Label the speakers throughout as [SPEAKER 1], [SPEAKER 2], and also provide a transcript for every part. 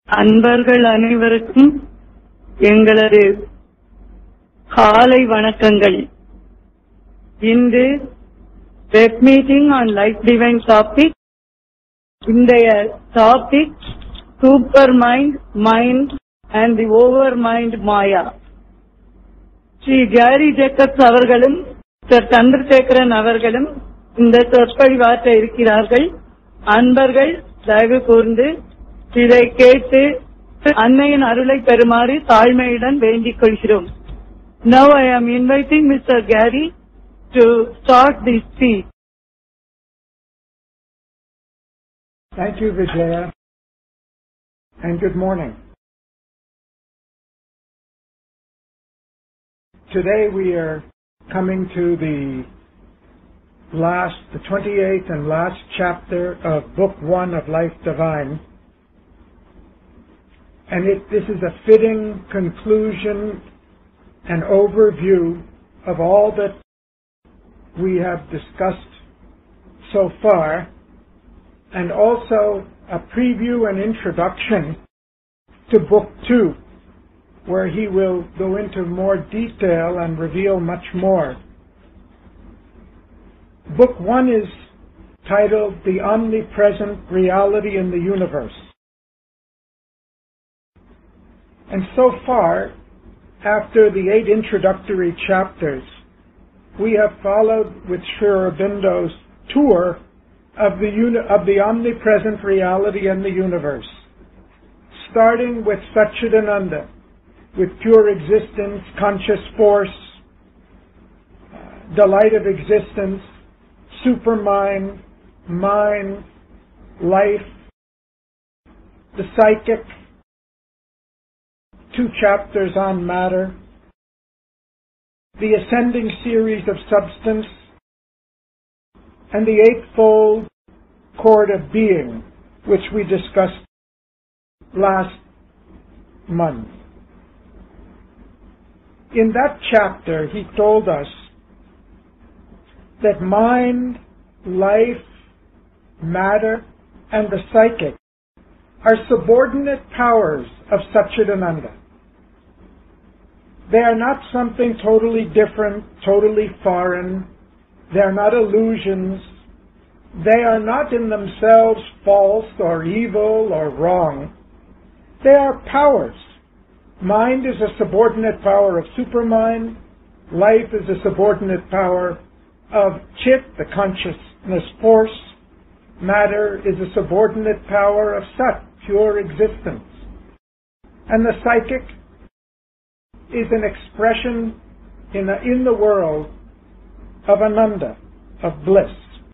[SPEAKER 1] அன்பர்கள் அனைவருக்கும் எங்களது காலை வணக்கங்கள். இன்று web meeting on life divine topic. இன்றைய topic super mind, mind and the over mind maya. Shri Gary Jacobs அவர்களும் சர் சந்திரசேகரன் அவர்களும் இந்த சொற்பொழிவாற்ற இருக்கிறார்கள். அன்பர்கள் தயவு கூர்ந்து இதை கேட்டு அன்னையின் அருளை பெறுமாறு தாழ்மையுடன் வேண்டிக் கொள்கிறோம். Now I am inviting Mr. Gary to start the speech.
[SPEAKER 2] Thank you, Vijaya, and good morning. Today we are coming to the 28th and last chapter of Book 1 of Life Divine. And this is a fitting conclusion and overview of all that we have discussed so far, and also a preview and introduction to Book 2, where he will go into more detail and reveal much more. Book 1 is titled The Omnipresent Reality in the Universe. And so far, after the 8 introductory chapters, we have followed with Sri Aurobindo's tour of the omnipresent reality in the universe, starting with Satchidananda, with pure existence, conscious force, delight of existence, supermind, mind, life, the psychic, 2 chapters on matter, the ascending series of substance, and the 8-fold chord of being, which we discussed last month. In that chapter, he told us that mind, life, matter, and the psychic are subordinate powers of Satchidananda. They are not something totally different, totally foreign. They are not illusions. They are not in themselves false or evil or wrong. They are powers. Mind is a subordinate power of supermind. Life is a subordinate power of Chit, the consciousness force. Matter is a subordinate power of Sat, pure existence. And the psychic is an expression in the world of Ananda, of bliss.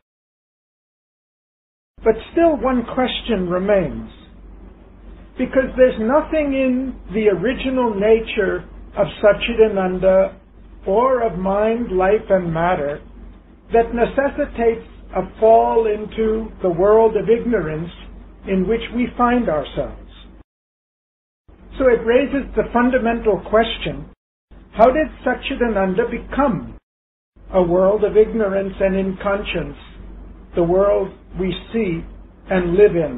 [SPEAKER 2] But still one question remains, because there's nothing in the original nature of Satchidananda or of mind, life, and matter that necessitates a fall into the world of ignorance in which we find ourselves. So it raises the fundamental question, how did Satchidananda become a world of ignorance and inconscience, the world we see and live in?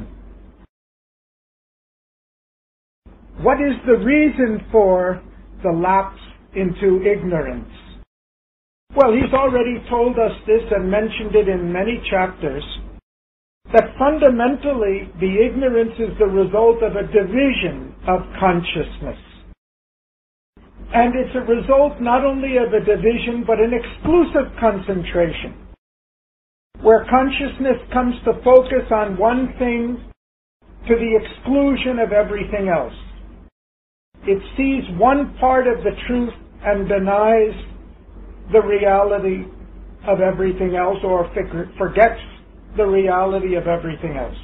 [SPEAKER 2] What is the reason for the lapse into ignorance? Well, he's already told us this and mentioned it in many chapters, that fundamentally the ignorance is the result of a division of consciousness. And it's a result not only of a division, but an exclusive concentration, where consciousness comes to focus on one thing to the exclusion of everything else. It sees one part of the truth and denies the reality of everything else, or forgets the reality of everything else.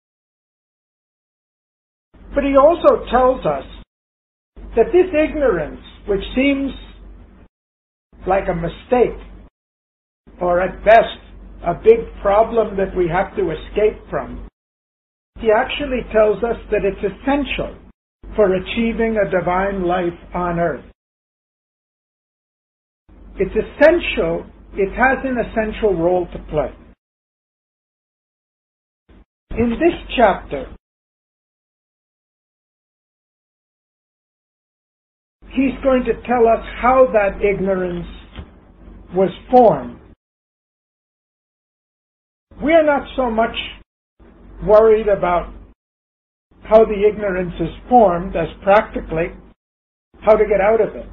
[SPEAKER 2] But he also tells us that this ignorance, which seems like a mistake, or at best a big problem that we have to escape from, he actually tells us that it's essential for achieving a divine life on earth. It's essential, it has an essential role to play. In this chapter, he's going to tell us how that ignorance was formed. We are not so much worried about how the ignorance is formed as practically how to get out of it.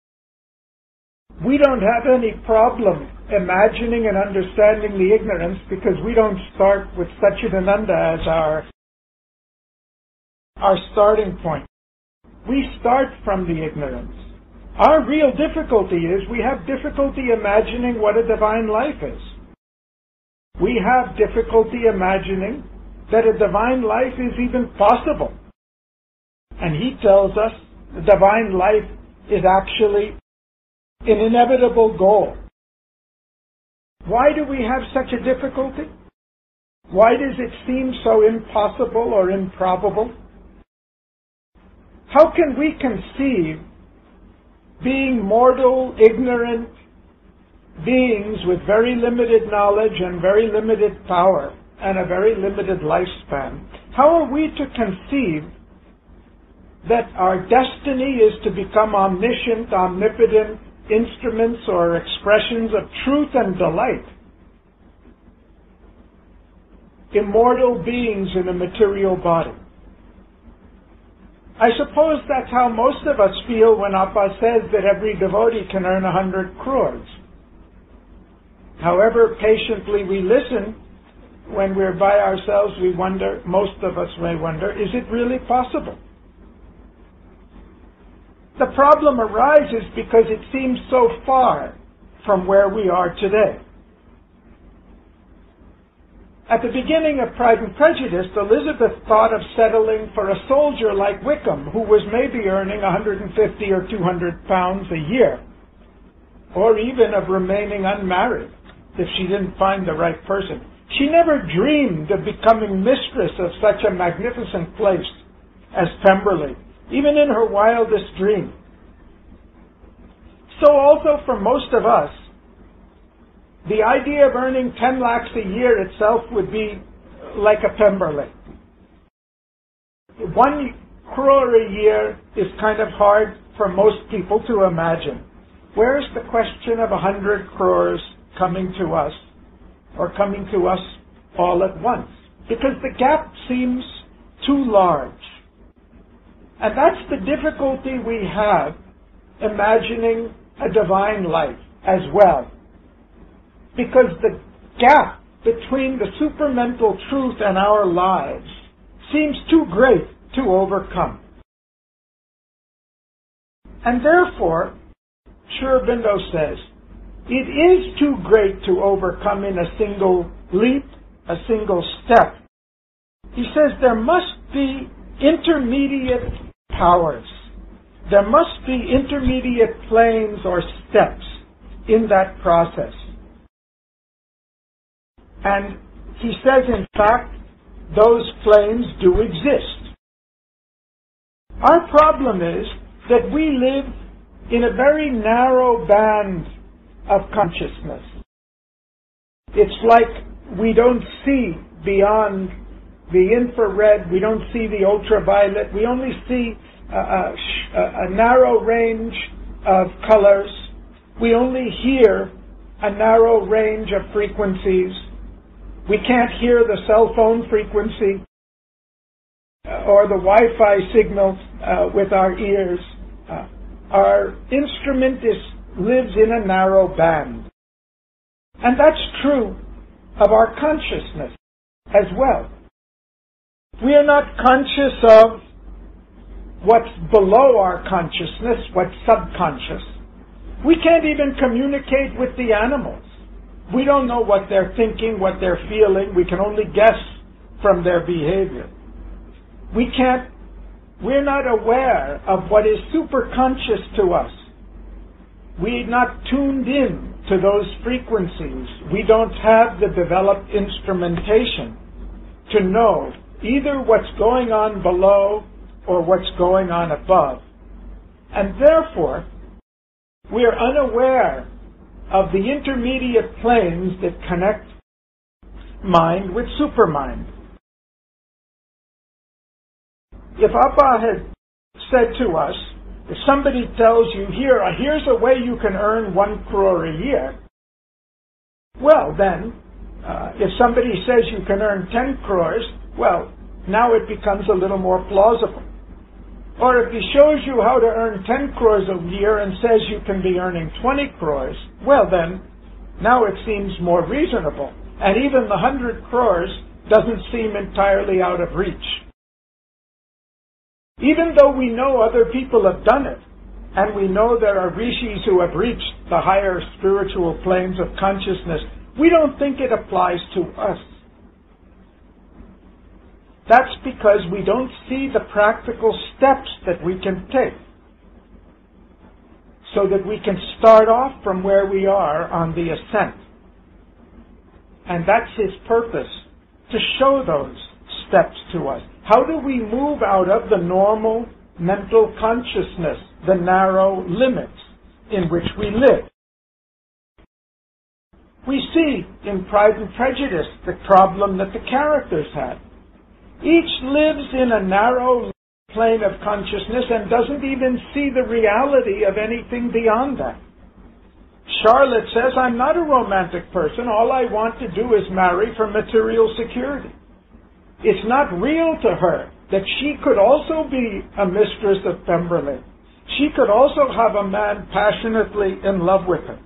[SPEAKER 2] We don't have any problem imagining and understanding the ignorance because we don't start with Satchidananda as our starting point. We start from the ignorance. Our real difficulty is we have difficulty imagining what a divine life is. We have difficulty imagining that a divine life is even possible. And he tells us the divine life is actually an inevitable goal. Why do we have such a difficulty? Why does it seem so impossible or improbable? How can we conceive being mortal, ignorant beings with very limited knowledge and very limited power and a very limited lifespan? How are we to conceive that our destiny is to become omniscient, omnipotent instruments or expressions of truth and delight? Immortal beings in a material body. I suppose that's how most of us feel when Appa says that every devotee can earn 100 crores. However patiently we listen, when we're by ourselves, we wonder, most of us may wonder, is it really possible? The problem arises because it seems so far from where we are today. At the beginning of Pride and Prejudice, Elizabeth thought of settling for a soldier like Wickham, who was maybe earning 150 or 200 pounds a year, or even of remaining unmarried if she didn't find the right person. She never dreamed of becoming mistress of such a magnificent place as Pemberley, even in her wildest dream. So also for most of us, the idea of earning 10 lakhs a year itself would be like a Pemberley. 1 crore a year is kind of hard for most people to imagine. Where is the question of 100 crores coming to us, or coming to us all at once? Because the gap seems too large. And that's the difficulty we have imagining a divine life as well. Because the gap between the supermental truth and our lives seems too great to overcome. And therefore, Sri Aurobindo says, it is too great to overcome in a single leap, a single step. He says there must be intermediate powers. There must be intermediate planes or steps in that process. And he says, in fact, those planes do exist. Our problem is that we live in a very narrow band of consciousness. It's like we don't see beyond the infrared, we don't see the ultraviolet, we only see a narrow range of colors, we only hear a narrow range of frequencies. We can't hear the cell phone frequency or the Wi-Fi signal with our ears. Our instrument lives in a narrow band. And that's true of our consciousness as well. We are not conscious of what's below our consciousness, what's subconscious. We can't even communicate with the animals. We don't know what they're thinking, what they're feeling. We can only guess from their behavior. We're not aware of what is superconscious to us. We're not tuned in to those frequencies. We don't have the developed instrumentation to know either what's going on below or what's going on above. And therefore, we are unaware of the intermediate planes that connect mind with supermind. If Appa had said to us, If somebody tells you, here's a way you can earn 1 crore a year, well then, if somebody says you can earn 10 crores, well, now it becomes a little more plausible. Or if he shows you how to earn 10 crores a year and says you can be earning 20 crores, well then, now it seems more reasonable. And even the 100 crores doesn't seem entirely out of reach. Even though we know other people have done it, and we know there are rishis who have reached the higher spiritual planes of consciousness, we don't think it applies to us. That's because we don't see the practical steps that we can take so that we can start off from where we are on the ascent. And that's his purpose, to show those steps to us. How do we move out of the normal mental consciousness, the narrow limits in which we live? We see in Pride and Prejudice the problem that the characters had. Each lives in a narrow plane of consciousness and doesn't even see the reality of anything beyond that. Charlotte says, I'm not a romantic person. All I want to do is marry for material security. It's not real to her that she could also be a mistress of Pemberley. She could also have a man passionately in love with her.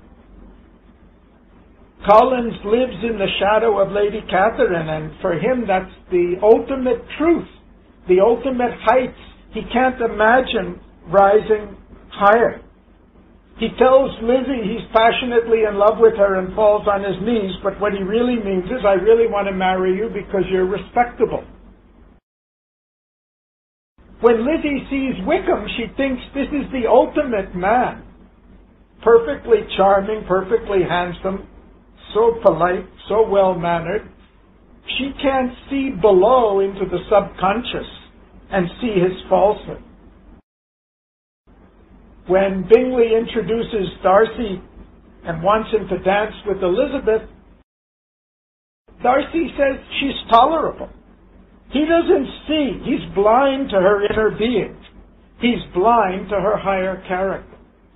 [SPEAKER 2] Collins lives in the shadow of Lady Catherine, and for him that's the ultimate truth, the ultimate heights. He can't imagine rising higher. He tells Lizzie he's passionately in love with her and falls on his knees, but what he really means is, I really want to marry you because you're respectable. When Lizzie sees Wickham, she thinks this is the ultimate man. Perfectly charming, perfectly handsome, so polite, so well-mannered. She can't see below into the subconscious and see his falsehood. When Bingley introduces Darcy and wants him to dance with Elizabeth, Darcy says she's tolerable. He doesn't see. He's blind to her inner being. He's blind to her higher character.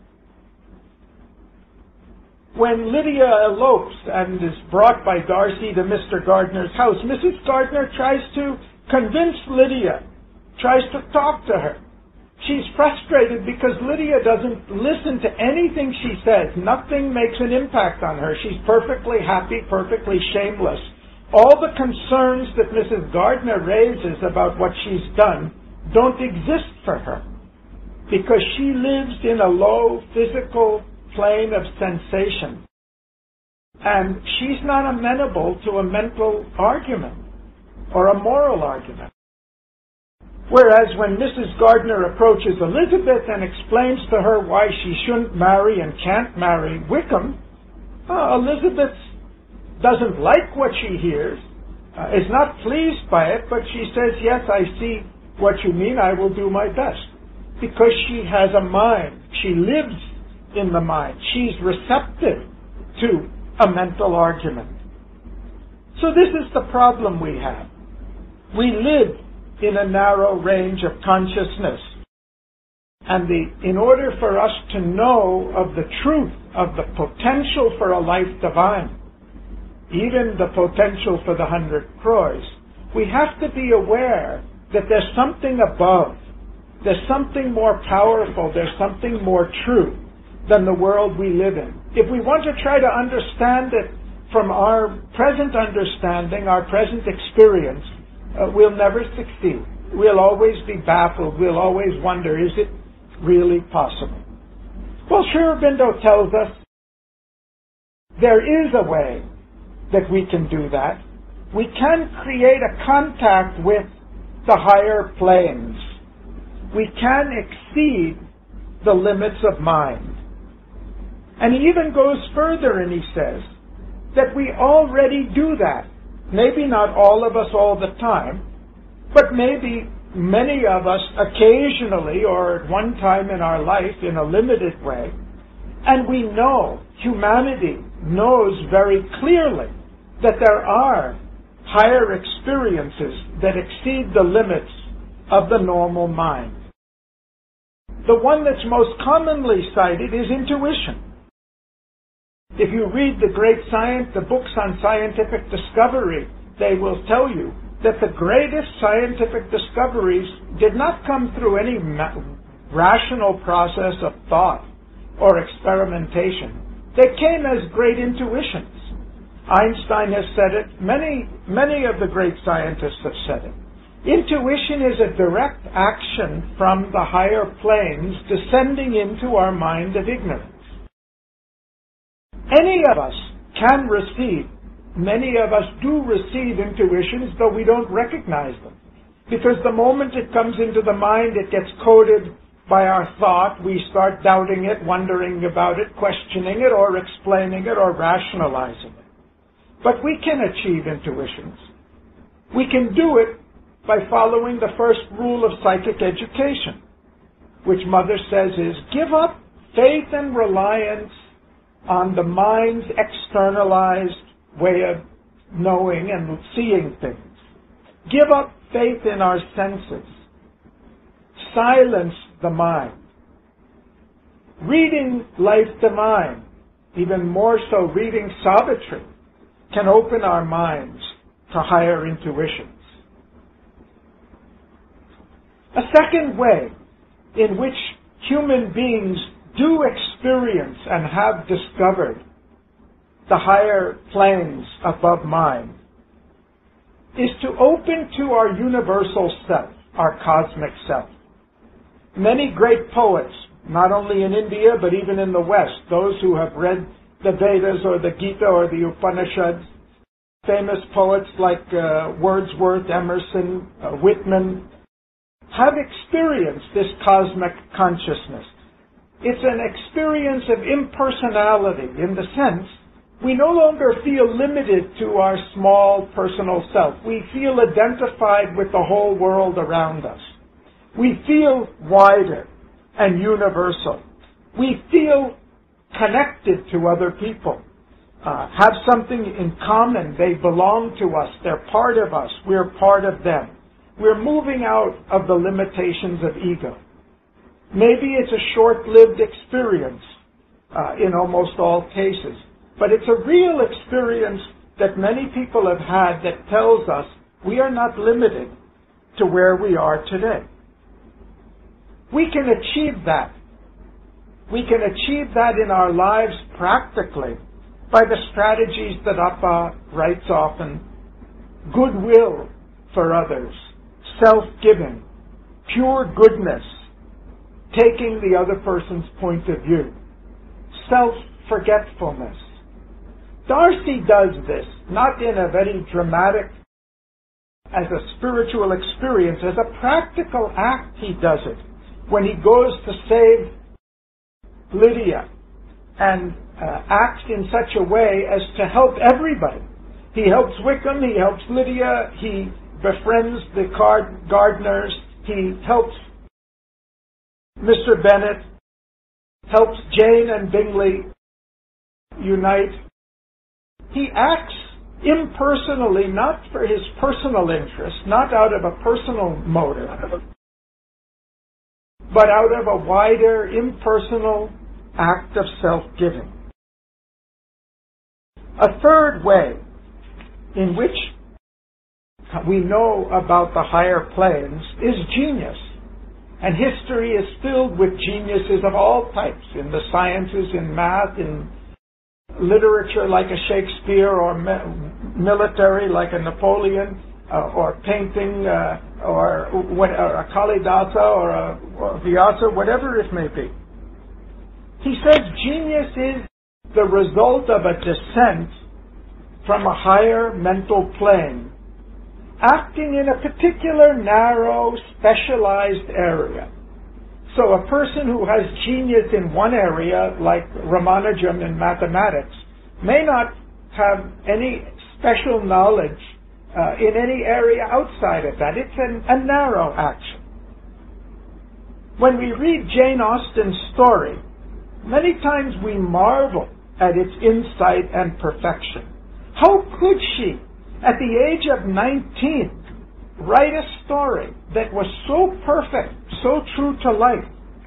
[SPEAKER 2] When Lydia elopes and is brought by Darcy to Mr. Gardner's house, Mrs. Gardner tries to convince Lydia, tries to talk to her. She's frustrated because Lydia doesn't listen to anything she says. Nothing makes an impact on her. She's perfectly happy, perfectly shameless. All the concerns that Mrs. Gardner raises about what she's done don't exist for her because she lives in a low physical plane of sensation. And she's not amenable to a mental argument or a moral argument. Whereas when Mrs. Gardner approaches Elizabeth and explains to her why she shouldn't marry and can't marry Wickham, Elizabeth doesn't like what she hears, is not pleased by it, but she says, yes, I see what you mean, I will do my best. Because she has a mind. She lives in the mind. She's receptive to a mental argument. So this is the problem we have. We live in a narrow range of consciousness. And in order for us to know of the truth of the potential for a life divine, even the potential for the 100 crores, we have to be aware that there's something above. There's something more powerful. There's something more true than the world we live in. If we want to try to understand it from our present understanding, our present experience, we'll never succeed. We'll always be baffled. We'll always wonder, is it really possible? Well, Sri Aurobindo tells us there is a way that we can do that. We can create a contact with the higher planes. We can exceed the limits of mind. And he even goes further and he says that we already do that. Maybe not all of us all the time, but maybe many of us occasionally or at one time in our life in a limited way. And we know, humanity knows very clearly that there are higher experiences that exceed the limits of the normal mind. The one that's most commonly cited is intuition. If you read the books on scientific discovery, they will tell you that the greatest scientific discoveries did not come through any rational process of thought or experimentation. They came as great intuitions. Einstein has said it. Many of the great scientists have said it. Intuition is a direct action from the higher planes descending into our mind of ignorance. Any of us can receive, many of us do receive intuitions, though we don't recognize them. Because the moment it comes into the mind, it gets coded by our thought. We start doubting it, wondering about it, questioning it, or explaining it, or rationalizing it. But we can achieve intuitions. We can do it by following the first rule of psychic education, which Mother says is, give up faith and reliance on the mind's externalized way of knowing and seeing things. Give up faith in our senses. Silence the mind. Reading Life Divine, even more so reading Savitri, can open our minds to higher intuitions. A second way in which human beings do experience and have discovered the higher planes above mind is to open to our universal self, our cosmic self. Many great poets, not only in India but even in the West, those who have read the Vedas or the Gita or the Upanishads, famous poets like Wordsworth, Emerson, Whitman, have experienced this cosmic consciousness. It's an experience of impersonality in the sense we no longer feel limited to our small personal self. We feel identified with the whole world around us. We feel wider and universal. We feel connected to other people, have something in common. They belong to us. They're part of us. We're part of them. We're moving out of the limitations of ego. Maybe it's a short-lived experience in almost all cases, but it's a real experience that many people have had that tells us we are not limited to where we are today. We can achieve that. We can achieve that in our lives practically by the strategies that Appa writes often: goodwill for others, self-giving, pure goodness, taking the other person's point of view, self-forgetfulness. Darcy does this, not in a very dramatic, as a spiritual experience, as a practical act he does it. When he goes to save Lydia and acts in such a way as to help everybody. He helps Wickham, he helps Lydia, he befriends the gardeners, he helps Mr. Bennet, helps Jane and Bingley unite. He acts impersonally, not for his personal interest, not out of a personal motive, but out of a wider, impersonal act of self-giving. A third way in which we know about the higher planes is genius. And history is filled with geniuses of all types, in the sciences, in math, in literature like a Shakespeare, or military like a Napoleon, or painting, or a Kalidasa, or a Vyasa, whatever it may be. He says genius is the result of a descent from a higher mental plane, acting in a particular narrow, specialized area. So a person who has genius in one area, like Ramanujam in mathematics, may not have any special knowledge in any area outside of that. It's a narrow action. When we read Jane Austen's story, many times we marvel at its insight and perfection. How could she, at the age of 19, write a story that was so perfect, so true to life?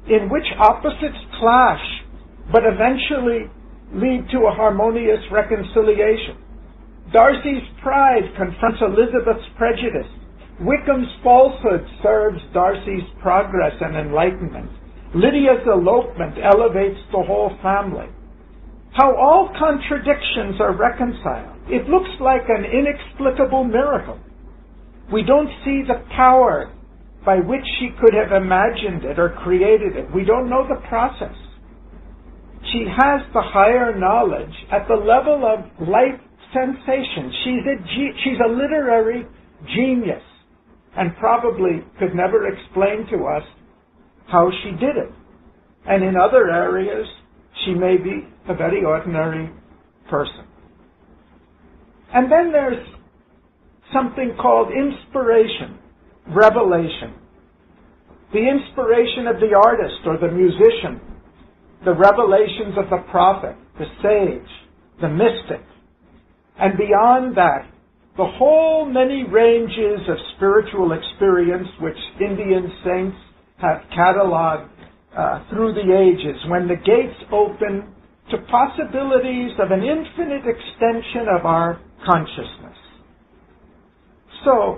[SPEAKER 2] in which opposites clash, but eventually lead to a harmonious reconciliation. Darcy's pride confronts Elizabeth's prejudice. Wickham's falsehood serves Darcy's progress and enlightenment. Lydia's elopement elevates the whole family. How all contradictions are reconciled. It looks like an inexplicable miracle. We don't see the power by which she could have imagined it or created it. We don't know the process. She has the higher knowledge at the level of light sensation. She's a literary genius and probably could never explain to us how she did it. And in other areas, she may be a very ordinary person. And then there's something called inspiration, revelation. The inspiration of the artist or the musician, the revelations of the prophet, the sage, the mystic. And beyond that, the whole many ranges of spiritual experience which Indian saints have cataloged through the ages, when the gates open to possibilities of an infinite extension of our consciousness. So,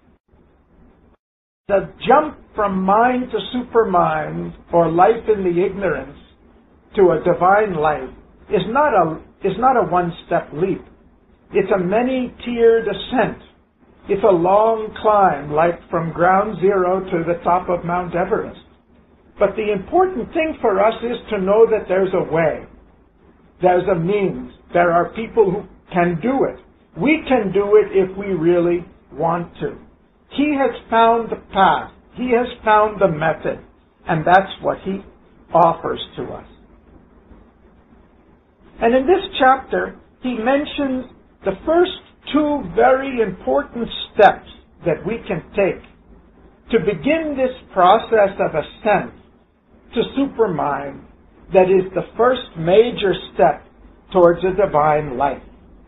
[SPEAKER 2] the jump from mind to supermind, or life in the ignorance, to a divine life is not a one-step leap. It's a many-tiered ascent. It's a long climb, like from ground zero to the top of Mount Everest. But the important thing for us is to know that there's a way. There's a means. There are people who can do it. We can do it if we really want to. He has found the path. He has found the method. And that's what he offers to us. And in this chapter, he mentions the first two very important steps that we can take to begin this process of ascent to supermind that is the first major step towards a divine life.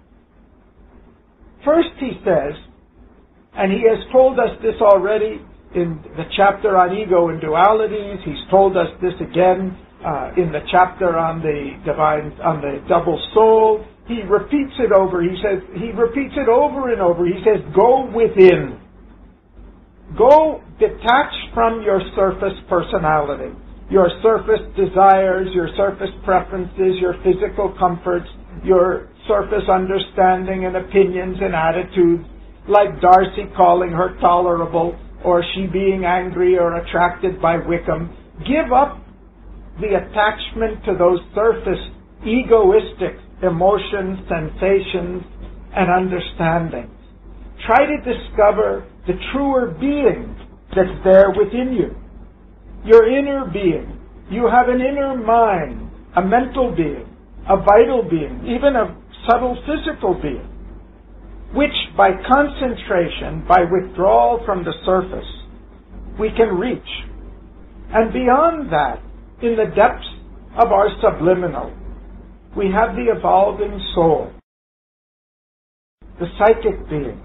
[SPEAKER 2] First, he says, and he has told us this already in the chapter on ego and dualities, he's told us this again in the chapter on the double soul. He repeats it over. He repeats it over and over. He says, go within. Go detached from your surface personality, your surface desires, your surface preferences, your physical comforts, your surface understanding and opinions and attitudes, like Darcy calling her tolerable, or she being angry or attracted by Wickham. Give up the attachment to those surface egoistic emotions, sensations, and understandings. Try to discover the truer being that's there within you. Your inner being. You have an inner mind, a mental being, a vital being, even a subtle physical being, which by concentration, by withdrawal from the surface, we can reach. And beyond that, in the depths of our subliminal, we have the evolving soul, the psychic being.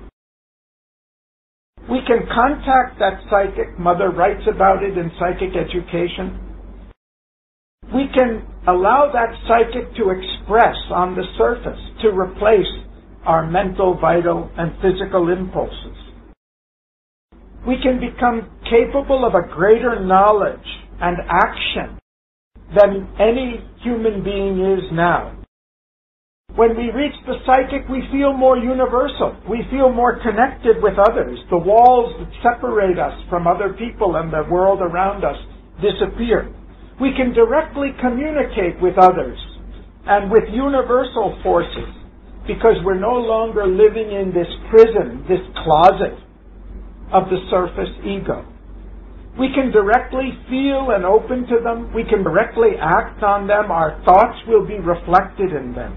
[SPEAKER 2] We can contact that psychic. Mother writes about it in Psychic Education. We can allow that psychic to express on the surface, to replace our mental, vital, and physical impulses. We can become capable of a greater knowledge and action than any human being is now. When we reach the psychic, we feel more universal. We feel more connected with others. The walls that separate us from other people and the world around us disappear. We can directly communicate with others and with universal forces because we're no longer living in this prison, this closet of the surface ego. We can directly feel and open to them. We can directly act on them. Our thoughts will be reflected in them.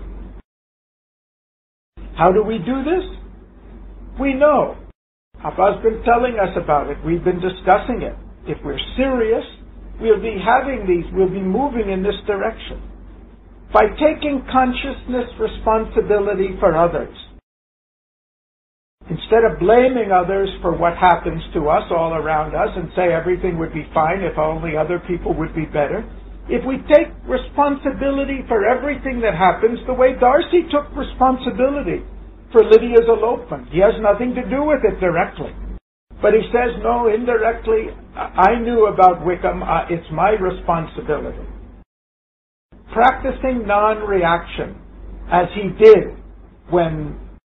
[SPEAKER 2] How do we do this? We know. Papa's been telling us about it. We've been discussing it. If we're serious, we'll be moving in this direction. By taking consciousness responsibility for others. Instead of blaming others for what happens to us all around us and say everything would be fine if only other people would be better, if we take responsibility for everything that happens the way Darcy took responsibility for Lydia's elopement. He has nothing to do with it directly. But he says, no, indirectly, I knew about Wickham. It's my responsibility. Practicing non-reaction, as he did when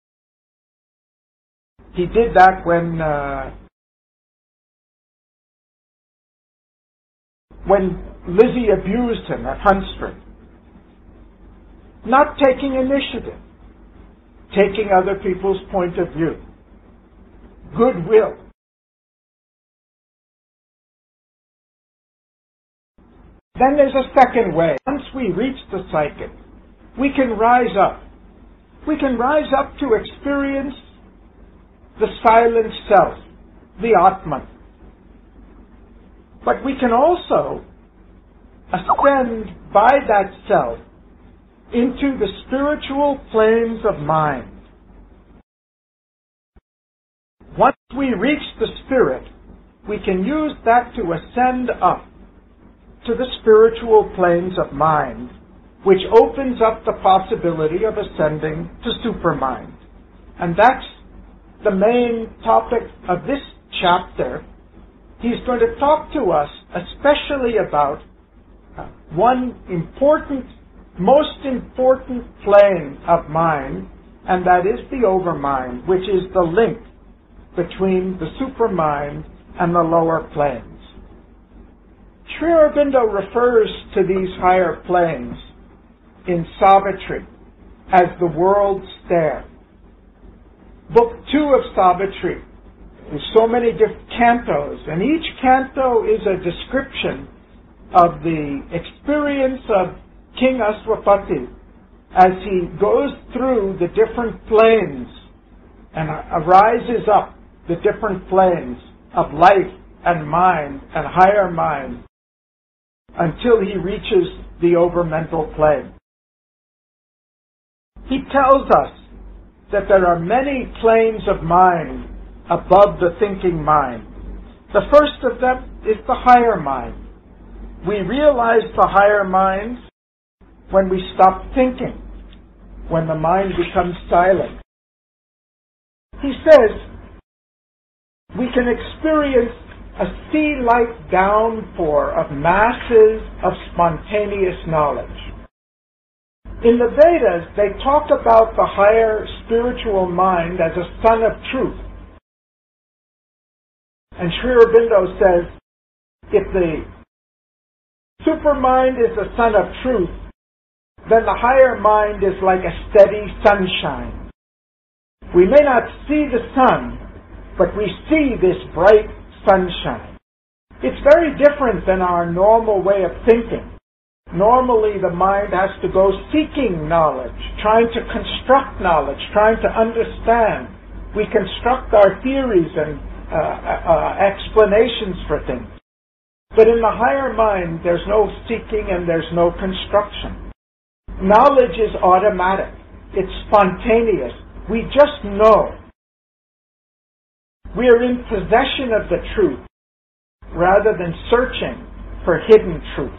[SPEAKER 2] Lizzie abused him at Hunsford. Not taking initiative, taking other people's point of view. Goodwill. Then there's a second way. Once we reach the psychic, we can rise up. We can rise up to experience the silent self, the Atman. But we can also ascend by that self into the spiritual planes of mind. Once we reach the spirit, we can use that to ascend up to the spiritual planes of mind, which opens up the possibility of ascending to supermind. And that's the main topic of this chapter. He's going to talk to us especially about one most important plane of mind, and that is the overmind, which is the link between the supermind and the lower planes. Sri Aurobindo refers to these higher planes in Savitri as the world stare. Book 2 of Savitri is so many different cantos, and each canto is a description of the experience of King Aswapati as he goes through the different planes and rises up the different planes of life and mind and higher mind until he reaches the overmental plane. He tells us that there are many planes of mind above the thinking mind. The first of them is the higher mind. We realize the higher mind when we stop thinking, when the mind becomes silent. He says we can experience a sea-like downpour of masses of spontaneous knowledge. In the Vedas, they talk about the higher spiritual mind as a sun of truth. And Sri Aurobindo says, if the supermind is the sun of truth, then the higher mind is like a steady sunshine. We may not see the sun, but we see this bright sunshine. It's very different than our normal way of thinking. Normally the mind has to go seeking knowledge, trying to construct knowledge, trying to understand. We construct our theories and explanations for things. But in the higher mind, there's no seeking and there's no construction. Knowledge is automatic. It's spontaneous. We just know. We are in possession of the truth rather than searching for hidden truths.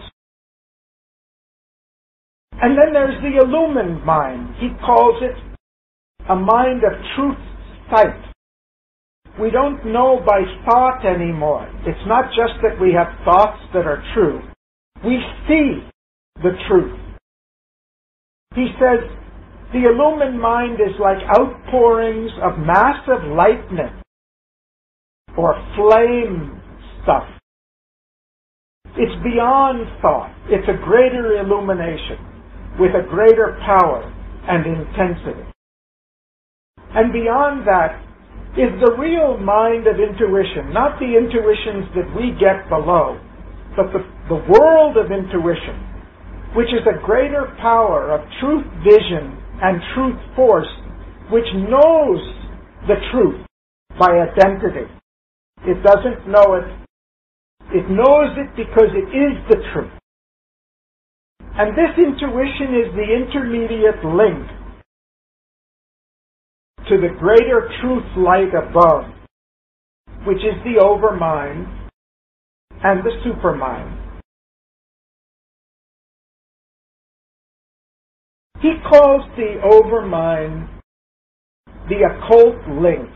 [SPEAKER 2] And then there's the illumined mind. He calls it a mind of truth sight. We don't know by thought anymore. It's not just that we have thoughts that are true. We see the truth. He says the illumined mind is like outpourings of massive lightning or flame stuff. It's beyond thought. It's a greater illumination with a greater power and intensity. And beyond that is the real mind of intuition, not the intuitions that we get below, but the world of intuition, which is a greater power of truth vision and truth force, which knows the truth by identity. It doesn't know it. It knows it because it is the truth. And this intuition is the intermediate link to the greater truth light above, which is the overmind and the supermind. He calls the overmind the occult link.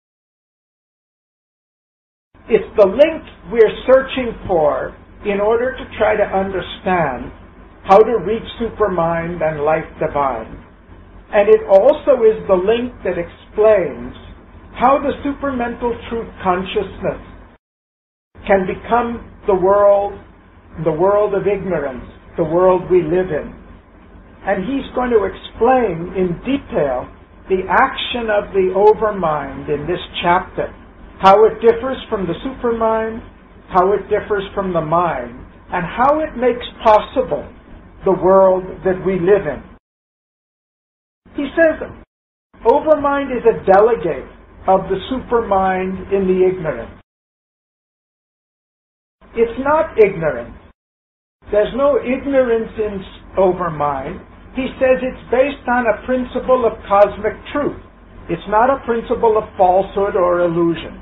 [SPEAKER 2] It's the link we're searching for in order to try to understand how to reach supermind and life divine. And it also is the link that explains how the supermental truth consciousness can become the world of ignorance, the world we live in. And he's going to explain in detail the action of the overmind in this chapter, how it differs from the supermind, how it differs from the mind, and how it makes possible the world that we live in. He says, overmind is a delegate of the supermind in the ignorance. It's not ignorance. There's no ignorance in overmind. He says it's based on a principle of cosmic truth. It's not a principle of falsehood or illusion.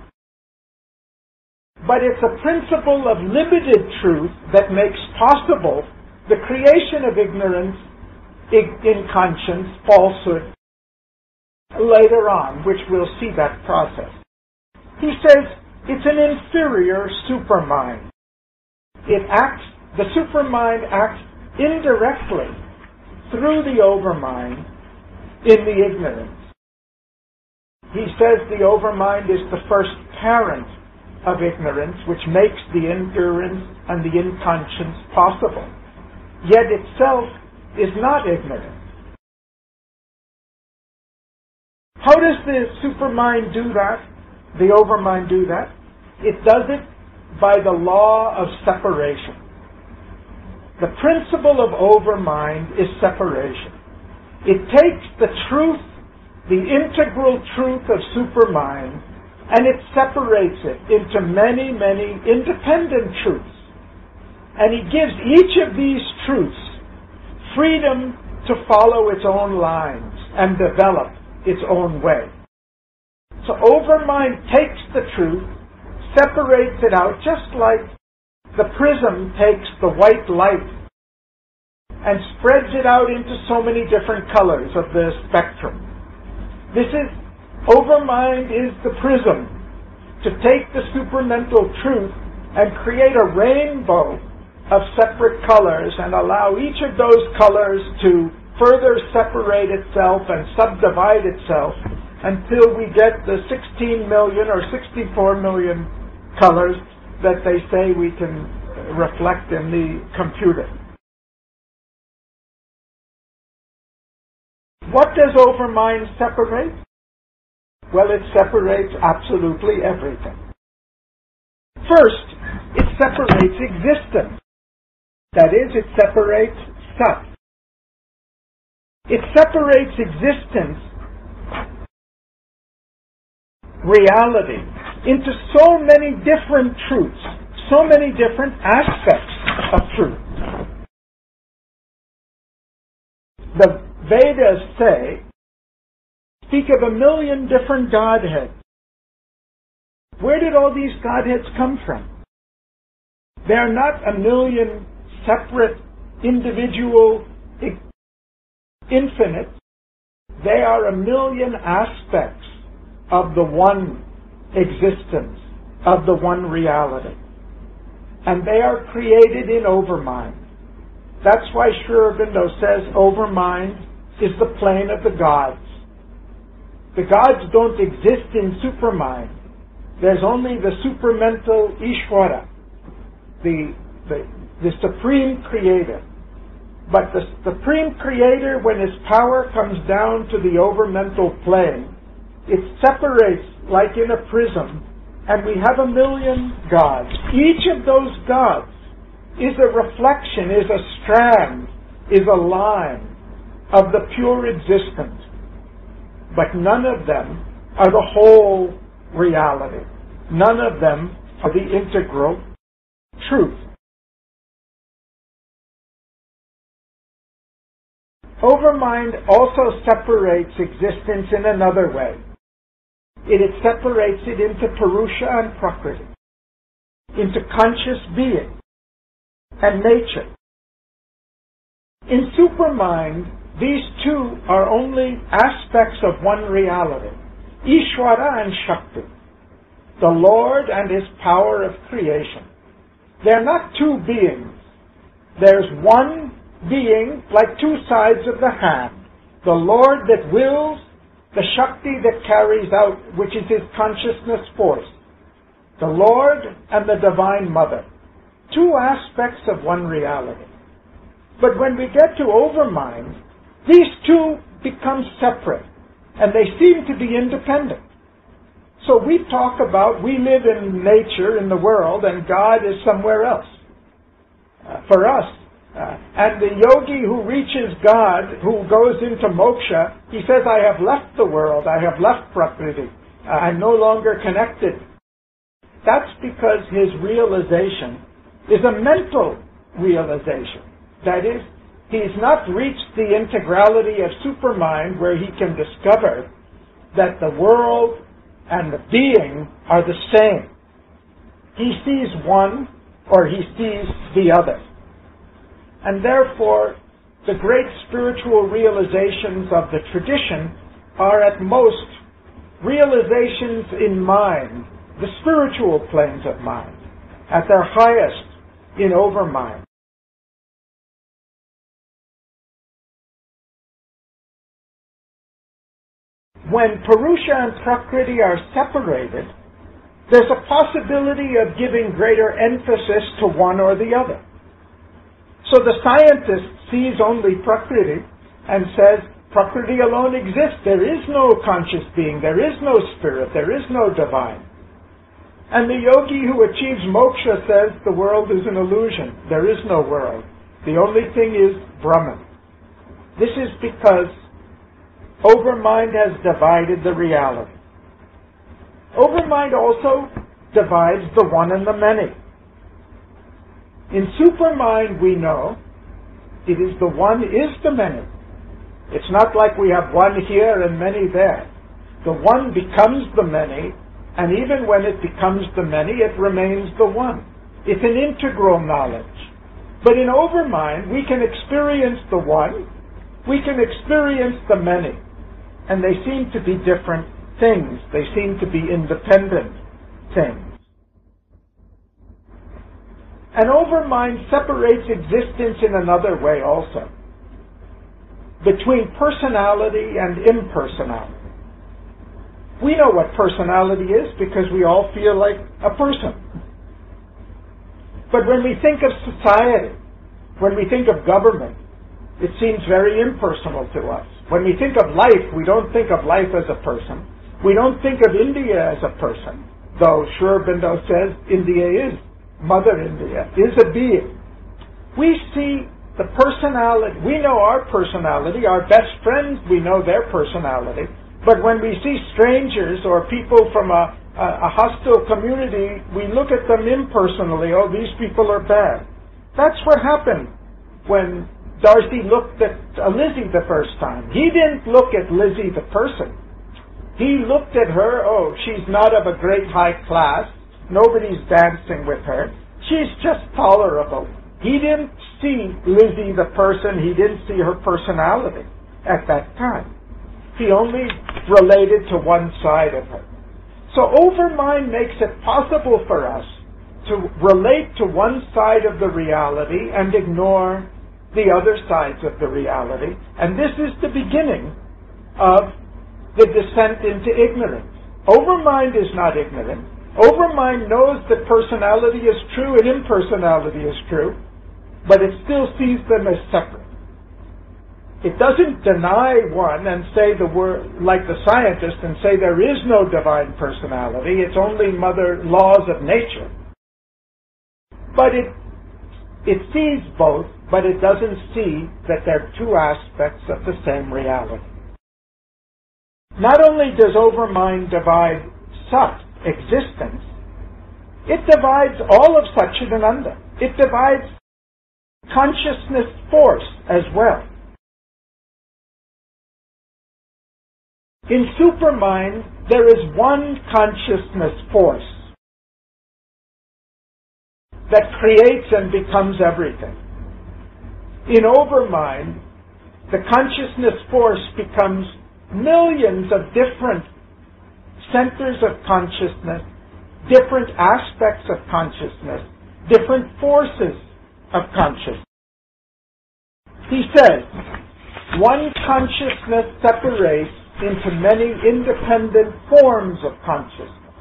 [SPEAKER 2] But it's a principle of limited truth that makes possible the creation of ignorance, inconscience, falsehood, later on, which we'll see that process. He says it's an inferior supermind. The supermind acts indirectly through the overmind in the ignorance. He says the overmind is the first parent of ignorance, which makes the ignorance and the inconscience possible, yet itself is not ignorant. How does the supermind do that? The overmind do that? It does it by the law of separation. The principle of overmind is separation. It takes the truth, the integral truth of supermind, and it separates it into many, many independent truths. And he gives each of these truths freedom to follow its own lines and develop its own way. So overmind takes the truth, separates it out, just like the prism takes the white light and spreads it out into so many different colors of the spectrum. Overmind is the prism to take the supermental truth and create a rainbow of separate colors and allow each of those colors to further separate itself and subdivide itself until we get the 16 million or 64 million colors that they say we can reflect in the computer. What does overmind separate? Well, it separates absolutely everything. First, it separates existence. That is, it separates stuff. It separates existence, reality, into so many different truths, so many different aspects of truth. The Vedas speak of 1 million different Godheads. Where did all these Godheads come from? They are not 1 million separate, individual, infinite. They are 1 million aspects of the one existence, of the one reality. And they are created in overmind. That's why Sri Aurobindo says overmind is the plane of the gods. The gods don't exist in supermind. There's only the supermental Ishvara, the supreme creator. But the supreme creator, when his power comes down to the overmental plane, it separates like in a prism, and we have 1 million gods. Each of those gods is a reflection, is a strand, is a line of the pure existence. But none of them are the whole reality. None of them are the integral truth. Overmind also separates existence in another way. it separates it into Purusha and Prakriti, into conscious being and nature. In Supermind, these two are only aspects of one reality, Ishvara and Shakti, the Lord and His power of creation. They're not two beings. There's one being like two sides of the hand, the Lord that wills, the Shakti that carries out, which is His consciousness force, the Lord and the Divine Mother, two aspects of one reality. But when we get to Overmind, these two become separate, and they seem to be independent. So we talk about, we live in nature, in the world, and God is somewhere else. For us, and the yogi who reaches God, who goes into moksha, he says, I have left the world, I have left Prakriti, I'm no longer connected. That's because his realization is a mental realization. That is, he's not reached the integrality of Supermind where he can discover that the world and the being are the same. He sees one or he sees the other. And therefore, the great spiritual realizations of the tradition are at most realizations in mind, the spiritual planes of mind, at their highest in Overmind. When Purusha and Prakriti are separated, there's a possibility of giving greater emphasis to one or the other. So the scientist sees only Prakriti and says, Prakriti alone exists. There is no conscious being. There is no spirit. There is no divine. And the yogi who achieves moksha says the world is an illusion. There is no world. The only thing is Brahman. This is because Overmind has divided the reality. Overmind also divides the one and the many. In Supermind we know it is the one is the many. It's not like we have one here and many there. The one becomes the many, and even when it becomes the many, it remains the one. It's an integral knowledge. But in Overmind, we can experience the one, we can experience the many, and they seem to be different things. They seem to be independent things. And Overmind separates existence in another way also, between personality and impersonality. We know what personality is because we all feel like a person. But when we think of society, when we think of government, it seems very impersonal to us. When we think of life, we don't think of life as a person. We don't think of India as a person, though Sri Aurobindo says India is, Mother India, is a being. We see the personality, we know our personality, our best friends, we know their personality, but when we see strangers or people from a hostile community, we look at them impersonally. Oh, these people are bad. That's what happened when Darcy looked at Lizzie the first time. He didn't look at Lizzie the person. He looked at her, oh, she's not of a great high class. Nobody's dancing with her. She's just tolerable. He didn't see Lizzie the person. He didn't see her personality at that time. He only related to one side of her. So Overmind makes it possible for us to relate to one side of the reality and ignore the other sides of the reality. And this is the beginning of the descent into ignorance. Overmind is not ignorant. Overmind knows that personality is true and impersonality is true, but it still sees them as separate. It doesn't deny one and say the word, like the scientist, and say there is no divine personality, it's only mother laws of nature. But it sees both, but it doesn't see that they're two aspects of the same reality. Not only does Overmind divide Sat, existence, it divides all of Satchidananda. It divides consciousness force as well. In supermind, there is one consciousness force that creates and becomes everything. In overmind, the consciousness force becomes millions of different centers of consciousness, different aspects of consciousness, different forces of consciousness. He says, one consciousness separates into many independent forms of consciousness.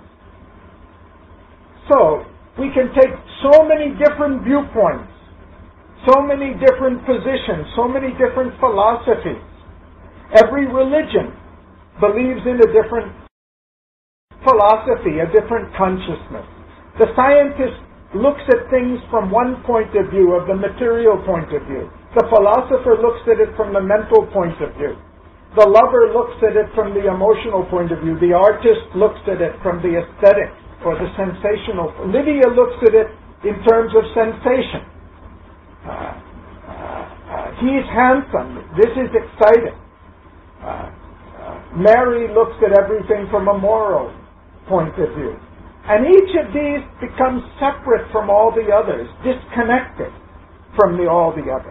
[SPEAKER 2] So, we can take so many different viewpoints, so many different positions, so many different philosophies. Every religion believes in a different philosophy, a different consciousness. The scientist looks at things from one point of view, of the material point of view. The philosopher looks at it from the mental point of view. The lover looks at it from the emotional point of view. The artist looks at it from the aesthetic or the sensational. Lydia looks at it in terms of sensation. He's handsome. This is exciting. Mary looks at everything from a moral point of view. And each of these becomes separate from all the others, disconnected from all the others.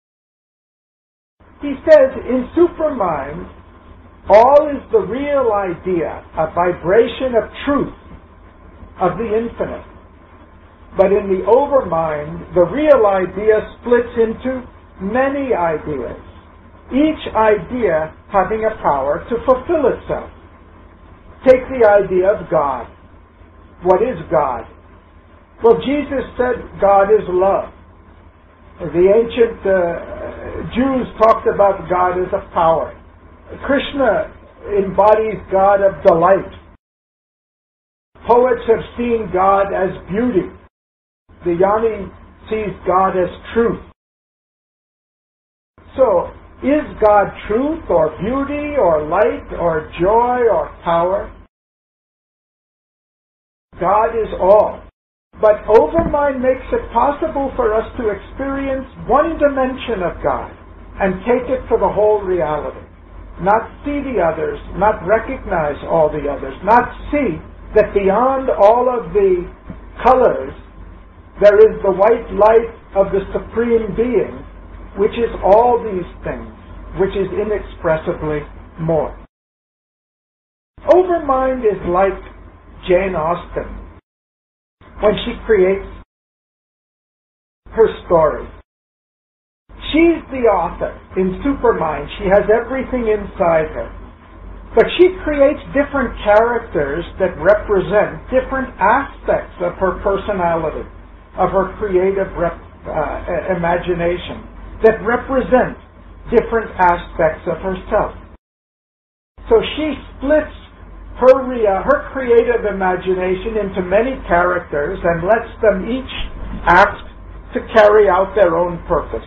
[SPEAKER 2] He says, in supermind, all is the real idea, a vibration of truth, of the infinite. But in the overmind, the real idea splits into many ideas, each idea having a power to fulfill itself. Take the idea of God. What is God? Well, Jesus said God is love. The ancient Jews talked about God as a power. Krishna embodies God of delight. Poets have seen God as beauty. The Jnani sees God as truth. So, is God truth or beauty or light or joy or power? God is all. But overmind makes it possible for us to experience one dimension of God and take it for the whole reality. Not see the others, not recognize all the others, not see that beyond all of the colors there is the white light of the Supreme Being, which is all these things, which is inexpressibly more. Overmind is like Jane Austen when she creates her story. She's the author in supermind. She has everything inside her. But she creates different characters that represent different aspects of her personality, of her creative imagination, that represent different aspects of herself. So she splits her creative imagination into many characters and lets them each act to carry out their own purpose.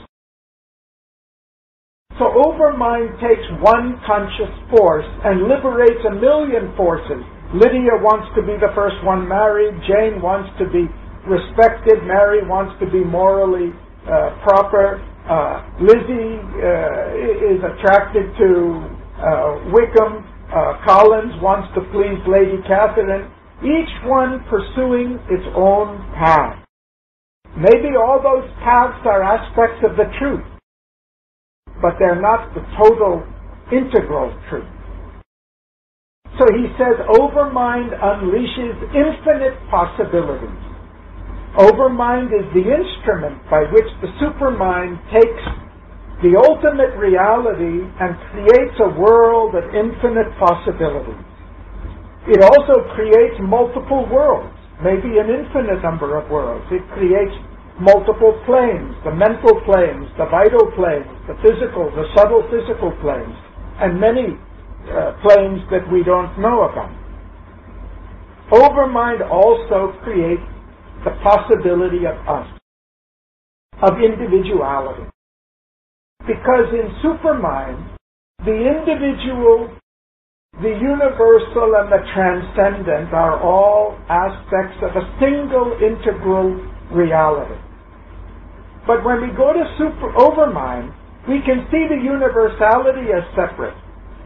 [SPEAKER 2] So overmind takes one conscious force and liberates a million forces. Lydia wants to be the first one married. Jane wants to be respected. Mary wants to be morally proper. Lizzie is attracted to Wickham. Collins wants to please Lady Catherine. Each one pursuing its own path. Maybe all those paths are aspects of the truth, but they're not the total, integral truth. So he says, overmind unleashes infinite possibilities. Overmind is the instrument by which the supermind takes the ultimate reality and creates a world of infinite possibilities. It also creates multiple worlds, maybe an infinite number of worlds. It creates multiple planes, the mental planes, the vital planes, the physical, the subtle physical planes, and many planes that we don't know about. Overmind also creates the possibility of us, of individuality. Because in supermind, the individual, the universal, and the transcendent are all aspects of a single integral reality. But when we go to overmind, we can see the universality as separate.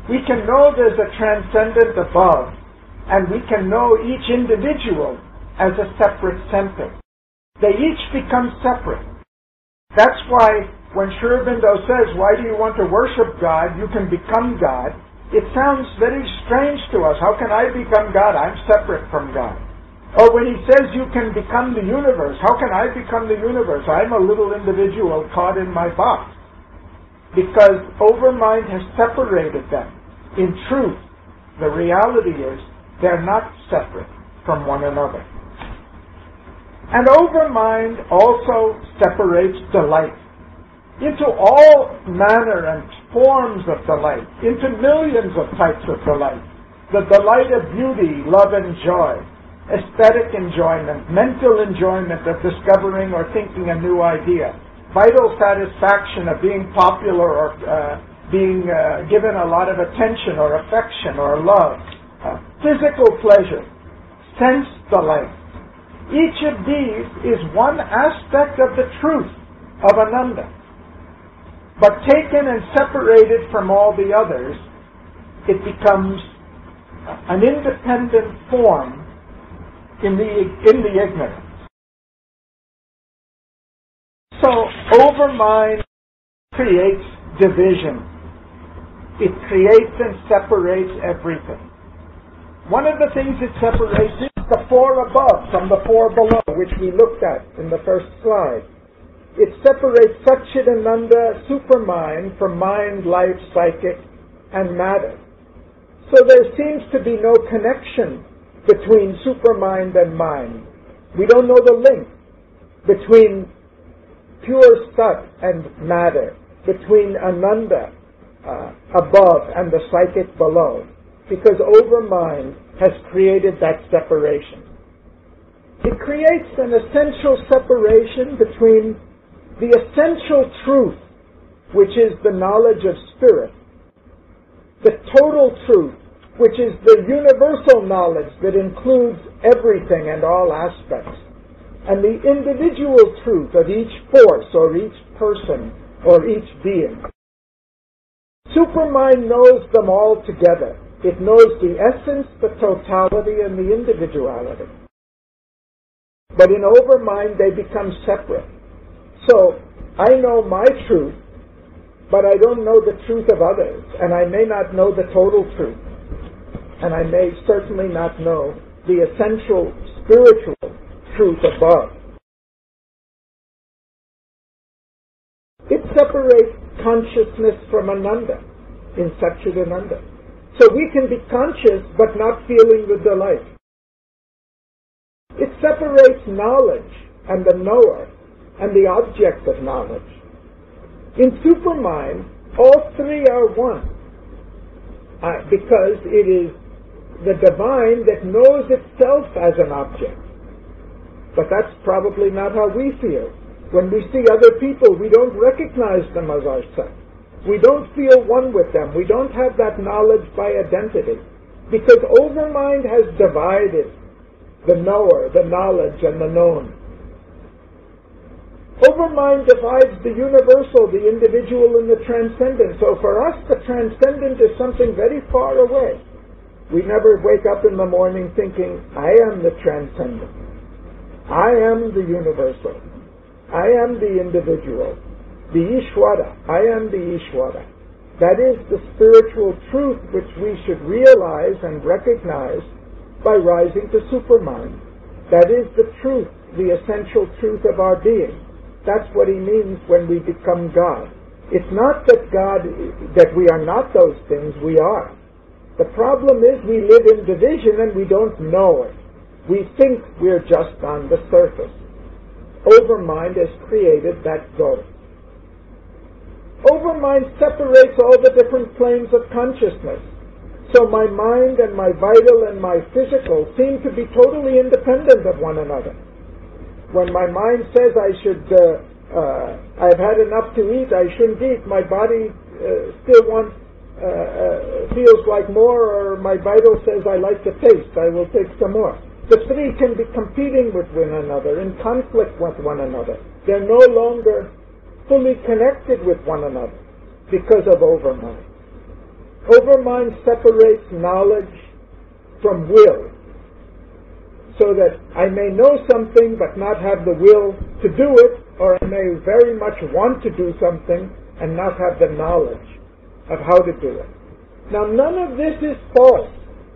[SPEAKER 2] We can know there's a transcendent above, and we can know each individual as a separate center. They each become separate. That's why when Sri Aurobindo says, why do you want to worship God? You can become God. It sounds very strange to us. How can I become God? I'm separate from God. Or when he says you can become the universe, how can I become the universe? I'm a little individual caught in my box. Because overmind has separated them. In truth, the reality is they're not separate from one another. And overmind also separates delight into all manner and forms of delight, into millions of types of delight. The delight of beauty, love and joy, aesthetic enjoyment, mental enjoyment of discovering or thinking a new idea, vital satisfaction of being popular or being given a lot of attention or affection or love, physical pleasure, sense delight. Each of these is one aspect of the truth of Ananda. But taken and separated from all the others, it becomes an independent form in the ignorance. So, overmind creates division. It creates and separates everything. One of the things it separates is the four above from the four below, which we looked at in the first slide. It separates Satchidananda, supermind, from mind, life, psychic, and matter. So there seems to be no connection between supermind and mind. We don't know the link between pure Sat and matter, between Ananda above and the psychic below, because overmind has created that separation. It creates an essential separation between the essential truth, which is the knowledge of spirit, the total truth, which is the universal knowledge that includes everything and all aspects, and the individual truth of each force or each person or each being. Supermind knows them all together. It knows the essence, the totality, and the individuality. But in overmind, they become separate. So, I know my truth, but I don't know the truth of others, and I may not know the total truth, and I may certainly not know the essential spiritual truth above. It separates consciousness from Ananda in Satchidananda. So we can be conscious but not feeling the delight. It separates knowledge and the knower and the object of knowledge. In supermind, all three are one, because it is the divine that knows itself as an object. But that's probably not how we feel. When we see other people, we don't recognize them as ourselves. We don't feel one with them. We don't have that knowledge by identity, because overmind has divided the knower, the knowledge, and the known. Overmind divides the universal, the individual, and the transcendent. So for us, the transcendent is something very far away. We never wake up in the morning thinking, I am the transcendent. I am the universal. I am the individual. The Ishvara. I am the Ishvara. That is the spiritual truth which we should realize and recognize by rising to supermind. That is the truth, the essential truth of our being. That's what he means when we become God. It's not that we are not those things, we are. The problem is we live in division and we don't know it. We think we're just on the surface. Overmind has created that gulf. Overmind separates all the different planes of consciousness. So my mind and my vital and my physical seem to be totally independent of one another. When my mind says I've had enough to eat, I shouldn't eat, my body still feels like more, or my vital says I like the taste, I will take some more. The three can be competing with one another, in conflict with one another. They're no longer fully connected with one another because of overmind. Overmind separates knowledge from will, so that I may know something but not have the will to do it, or I may very much want to do something and not have the knowledge of how to do it. Now, none of this is false.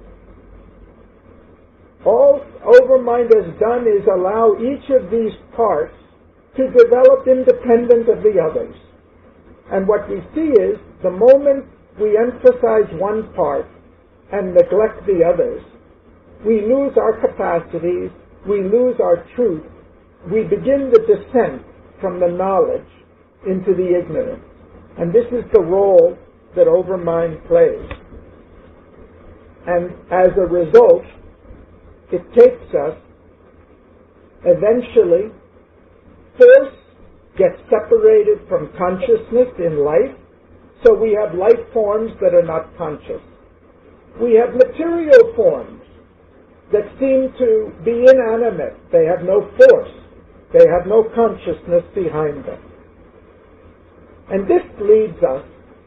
[SPEAKER 2] All Overmind has done is allow each of these parts to develop independent of the others. And what we see is, the moment we emphasize one part and neglect the others, we lose our capacities, we lose our truth, we begin the descent from the knowledge into the ignorance. And this is the role that Overmind plays. And as a result, it takes us, eventually, force gets separated from consciousness in life, so we have life forms that are not conscious. We have material forms that seem to be inanimate. They have no force. They have no consciousness behind them. And this leads us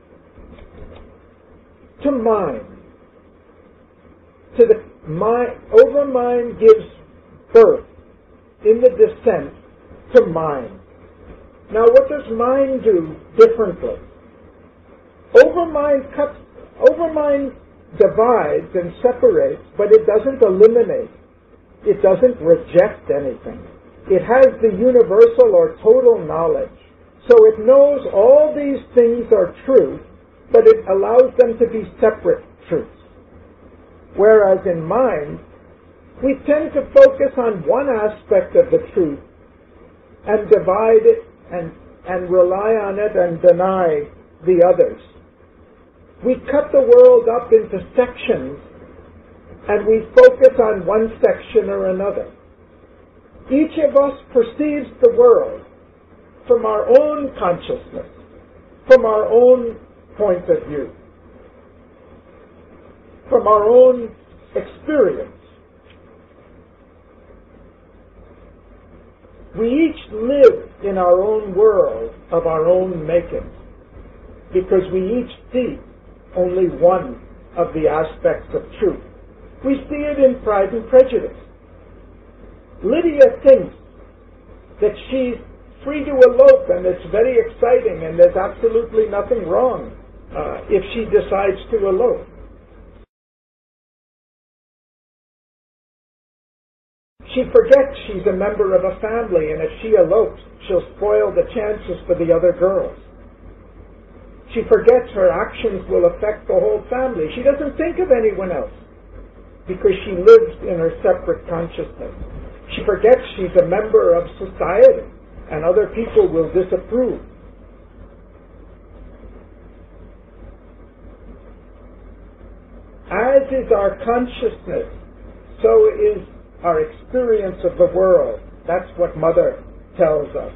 [SPEAKER 2] to mind. Overmind gives birth in the descent to mind. Now, what does mind do differently? Overmind divides and separates, but it doesn't eliminate. It doesn't reject anything. It has the universal or total knowledge. So it knows all these things are true, but it allows them to be separate truths. Whereas in mind, we tend to focus on one aspect of the truth and divide it and rely on it and deny the others. We cut the world up into sections and we focus on one section or another. Each of us perceives the world from our own consciousness, from our own point of view, from our own experience. We each live in our own world of our own making, because we each see only one of the aspects of truth. We see it in Pride and Prejudice. Lydia thinks that she's free to elope and it's very exciting and there's absolutely nothing wrong if she decides to elope. She forgets she's a member of a family, and if she elopes, she'll spoil the chances for the other girls. She forgets her actions will affect the whole family. She doesn't think of anyone else because she lives in her separate consciousness. She forgets she's a member of society and other people will disapprove. As is our consciousness, so is our experience of the world. That's what Mother tells us.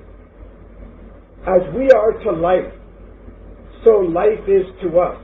[SPEAKER 2] As we are to life, so life is to us.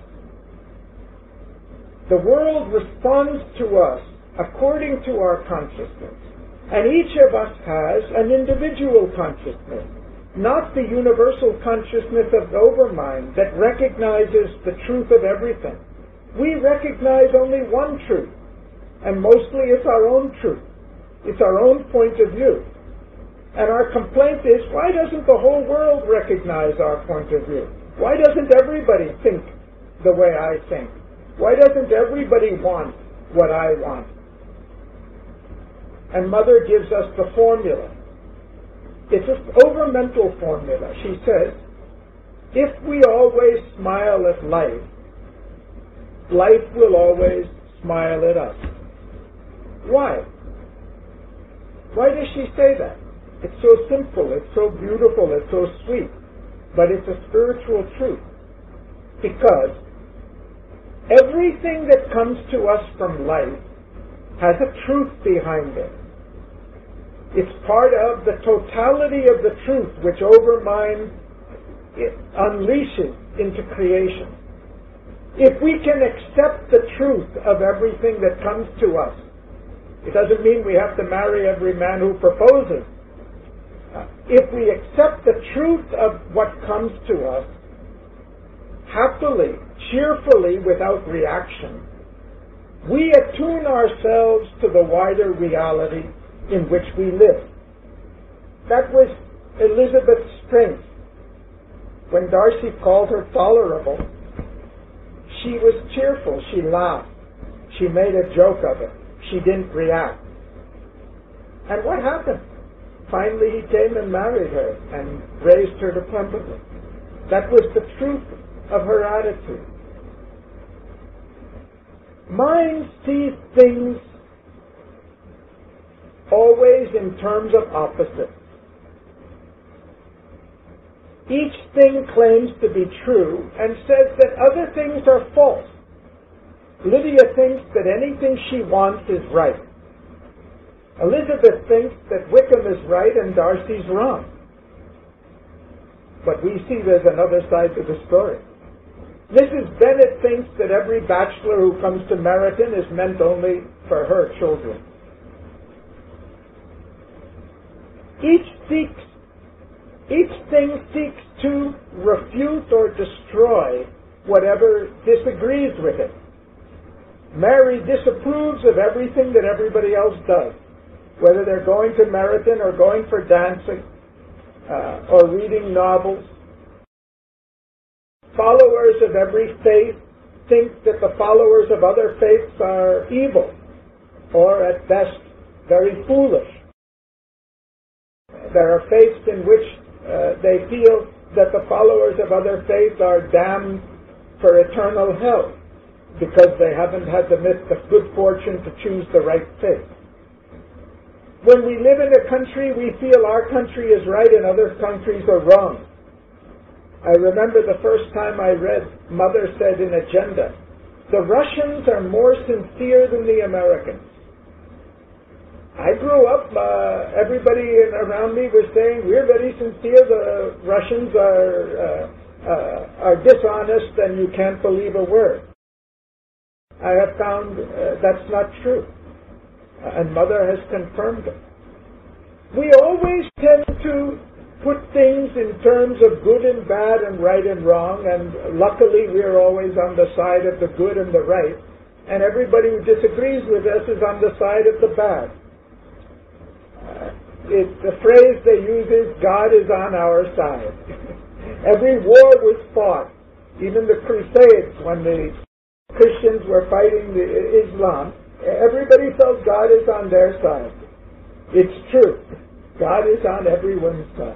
[SPEAKER 2] The world responds to us according to our consciousness. And each of us has an individual consciousness, not the universal consciousness of Overmind that recognizes the truth of everything. We recognize only one truth, and mostly it's our own truth. It's our own point of view. And our complaint is, why doesn't the whole world recognize our point of view? Why doesn't everybody think the way I think? Why doesn't everybody want what I want? And Mother gives us the formula. It's an over-mental formula. She says, if we always smile at life, life will always smile at us. Why? Why does she say that? It's so simple, it's so beautiful, it's so sweet, but it's a spiritual truth. Because everything that comes to us from life has a truth behind it. It's part of the totality of the truth which Overmind unleashes into creation. If we can accept the truth of everything that comes to us, it doesn't mean we have to marry every man who proposes. If we accept the truth of what comes to us, happily, cheerfully without reaction, we attune ourselves to the wider reality in which we live. That was Elizabeth's strength. When Darcy called her tolerable, she was cheerful. She laughed. She made a joke of it. She didn't react. And what happened? Finally, he came and married her and raised her to Pemberley. That was the truth of her attitude. Mind sees things always in terms of opposites. Each thing claims to be true and says that other things are false. Lydia thinks that anything she wants is right. Elizabeth thinks that Wickham is right and Darcy's wrong. But we see there's another side to the story. Mrs. Bennet thinks that every bachelor who comes to Meryton is meant only for her children. Each thing seeks to refute or destroy whatever disagrees with it. Mary disapproves of everything that everybody else does, whether they're going to Meryton or going for dancing or reading novels. Followers of every faith think that the followers of other faiths are evil, or at best, very foolish. There are faiths in which they feel that the followers of other faiths are damned for eternal hell because they haven't had the good fortune to choose the right faith. When we live in a country, we feel our country is right and other countries are wrong. I remember the first time I read, Mother said in Agenda, the Russians are more sincere than the Americans. I grew up, everybody around me was saying, we're very sincere, the Russians are dishonest and you can't believe a word. I have found that's not true. And Mother has confirmed it. We always tend to put things in terms of good and bad and right and wrong, and luckily we're always on the side of the good and the right, and everybody who disagrees with us is on the side of the bad. The phrase they use is, God is on our side. Every war was fought, even the Crusades, when the Christians were fighting Islam, everybody felt God is on their side. It's true. God is on everyone's side.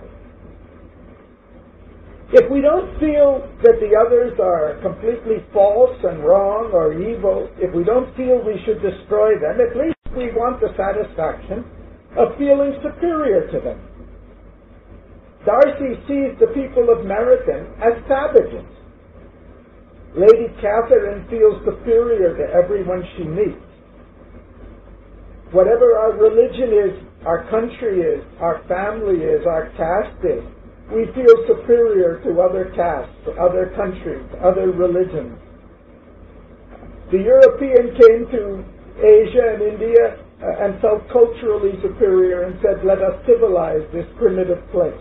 [SPEAKER 2] If we don't feel that the others are completely false and wrong or evil, if we don't feel we should destroy them, at least we want the satisfaction of feeling superior to them. Darcy sees the people of Meryton as savages. Lady Catherine feels superior to everyone she meets. Whatever our religion is, our country is, our family is, our caste is, we feel superior to other castes, other countries, other religions. The European came to Asia and India and felt culturally superior and said, let us civilize this primitive place.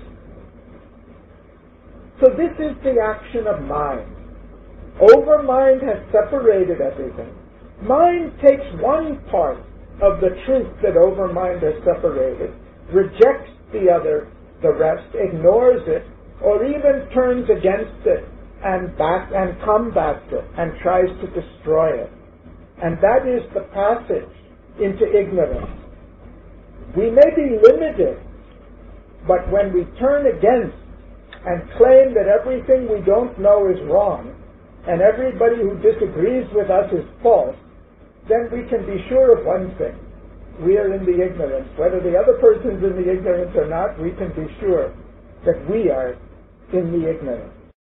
[SPEAKER 2] So this is the action of mind. Overmind has separated everything. Mind takes one part of the truth that overmind has separated, rejects the rest, ignores it, or even turns against it and combats it and tries to destroy it. And that is the passage into ignorance. We may be limited, but when we turn against and claim that everything we don't know is wrong, and everybody who disagrees with us is false, then we can be sure of one thing. We are in the ignorance. Whether the other person's in the ignorance or not, we can be sure that we are in the ignorance.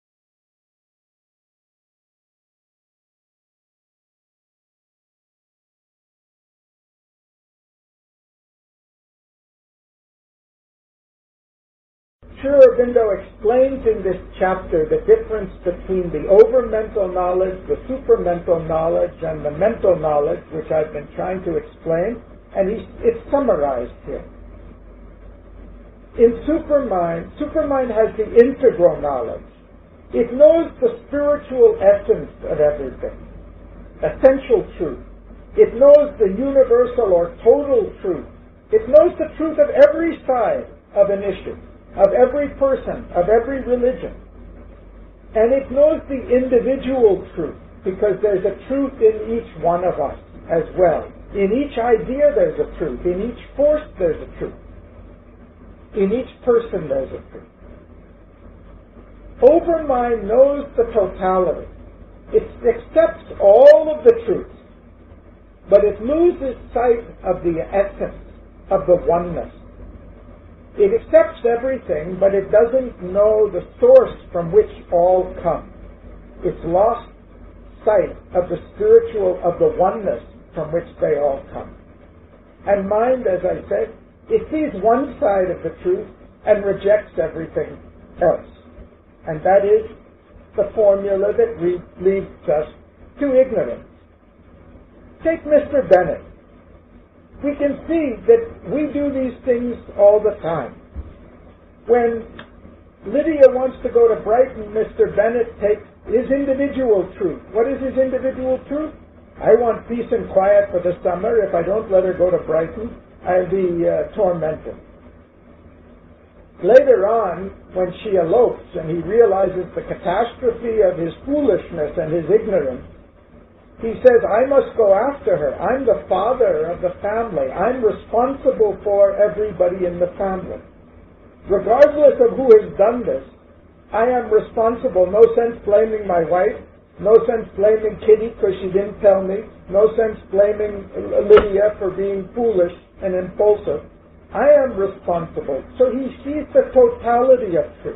[SPEAKER 2] Sri Aurobindo explains in this chapter the difference between the over-mental knowledge, the super-mental knowledge, and the mental knowledge, which I've been trying to explain, and it's summarized here. In supermind has the integral knowledge. It knows the spiritual essence of everything, essential truth. It knows the universal or total truth. It knows the truth of every side of an issue, of every person, of every religion. And it knows the individual truth, because there's a truth in each one of us as well. In each idea there's a truth. In each force there's a truth. In each person there's a truth. Overmind knows the totality. It accepts all of the truths, but it loses sight of the essence of the oneness. It accepts everything, but it doesn't know the source from which all come. It's lost sight of the spiritual, of the oneness from which they all come. And mind, as I said, it sees one side of the truth and rejects everything else. And that is the formula that leads us to ignorance. Take Mr. Bennett. We can see that we do these things all the time. When Lydia wants to go to Brighton, Mr. Bennett takes his individual truth. What is his individual truth? I want peace and quiet for the summer. If I don't let her go to Brighton, I'll be tormented. Later on, when she elopes and he realizes the catastrophe of his foolishness and his ignorance, he says, I must go after her. I'm the father of the family. I'm responsible for everybody in the family. Regardless of who has done this, I am responsible. No sense blaming my wife. No sense blaming Kitty because she didn't tell me. No sense blaming Lydia for being foolish and impulsive. I am responsible. So he sees the totality of truth.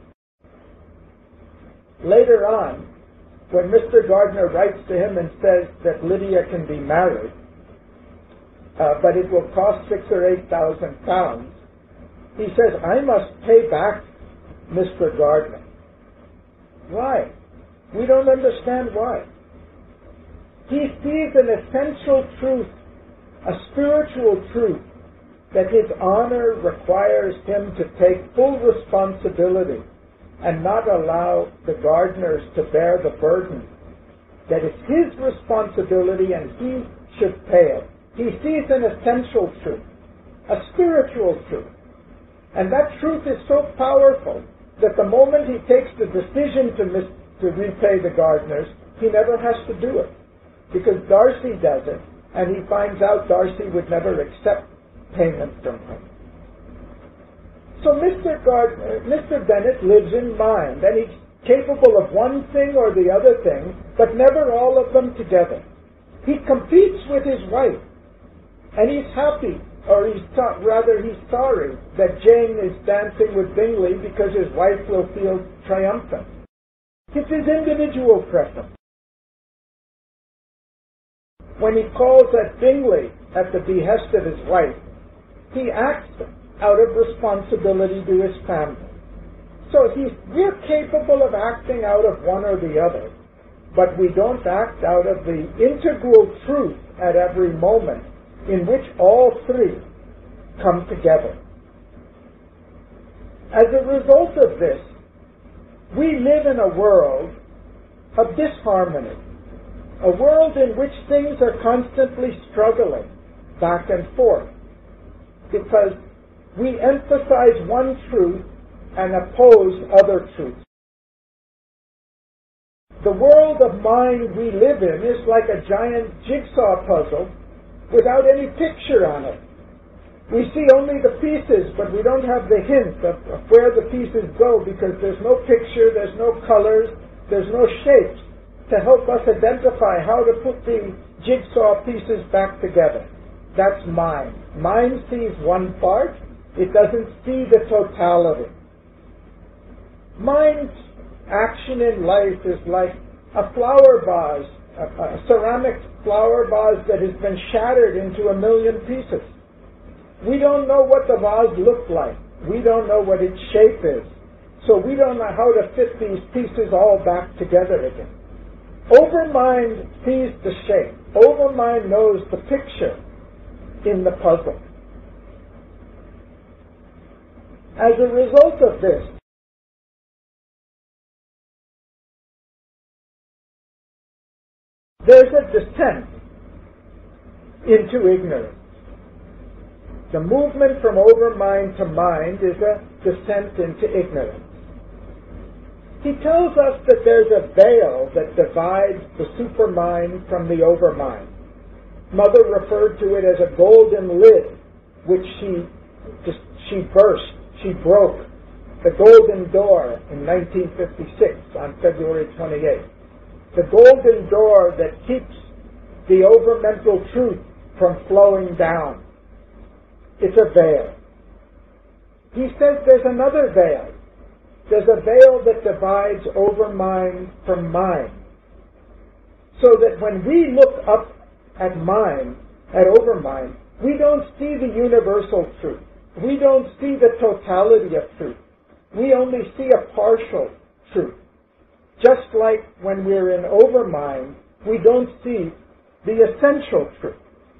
[SPEAKER 2] Later on, when Mr. Gardner writes to him and says that Lydia can be married, but it will cost £6,000 or £8,000, he says, I must pay back Mr. Gardner. Why? We don't understand why. He sees an essential truth, a spiritual truth, that his honor requires him to take full responsibility and not allow the Gardners to bear the burden. That it's his responsibility and he should pay it. He sees an essential truth, a spiritual truth. And that truth is so powerful that the moment he takes the decision to repay the Gardners, he never has to do it. Because Darcy does it, and he finds out Darcy would never accept payment from him. So Mr. Bennett lives in mind, and he's capable of one thing or the other thing, but never all of them together. He competes with his wife, and he's happy, or he's sorry that Jane is dancing with Bingley because his wife will feel triumphant. It's his individual preference. When he calls at Bingley at the behest of his wife, he acts out of responsibility to his family. So we're capable of acting out of one or the other, but we don't act out of the integral truth at every moment in which all three come together. As a result of this, we live in a world of disharmony, a world in which things are constantly struggling back and forth, because we emphasize one truth and oppose other truths. The world of mind we live in is like a giant jigsaw puzzle without any picture on it. We see only the pieces, but we don't have the hint of where the pieces go because there's no picture, there's no colors, there's no shapes to help us identify how to put the jigsaw pieces back together. That's mind. Mind sees one part, it doesn't see the totality. Mind's action in life is like a flower vase, a ceramic flower vase that has been shattered into 1,000,000 pieces. We don't know what the vase looked like. We don't know what its shape is. So we don't know how to fit these pieces all back together again. Overmind sees the shape. Overmind knows the picture in the puzzle. As a result of this, there's a descent into ignorance. The movement from overmind to mind is a descent into ignorance. He tells us that there's a veil that divides the supermind from the overmind. Mother referred to it as a golden lid, which she burst, she broke. The golden door in 1956 on February 28th. The golden door that keeps the overmental truth from flowing down. It's a veil. He says there's another veil. There's a veil that divides overmind from mind. So that when we look up at mind, at overmind, we don't see the universal truth. We don't see the totality of truth. We only see a partial truth. Just like when we're in overmind, we don't see the essential truth.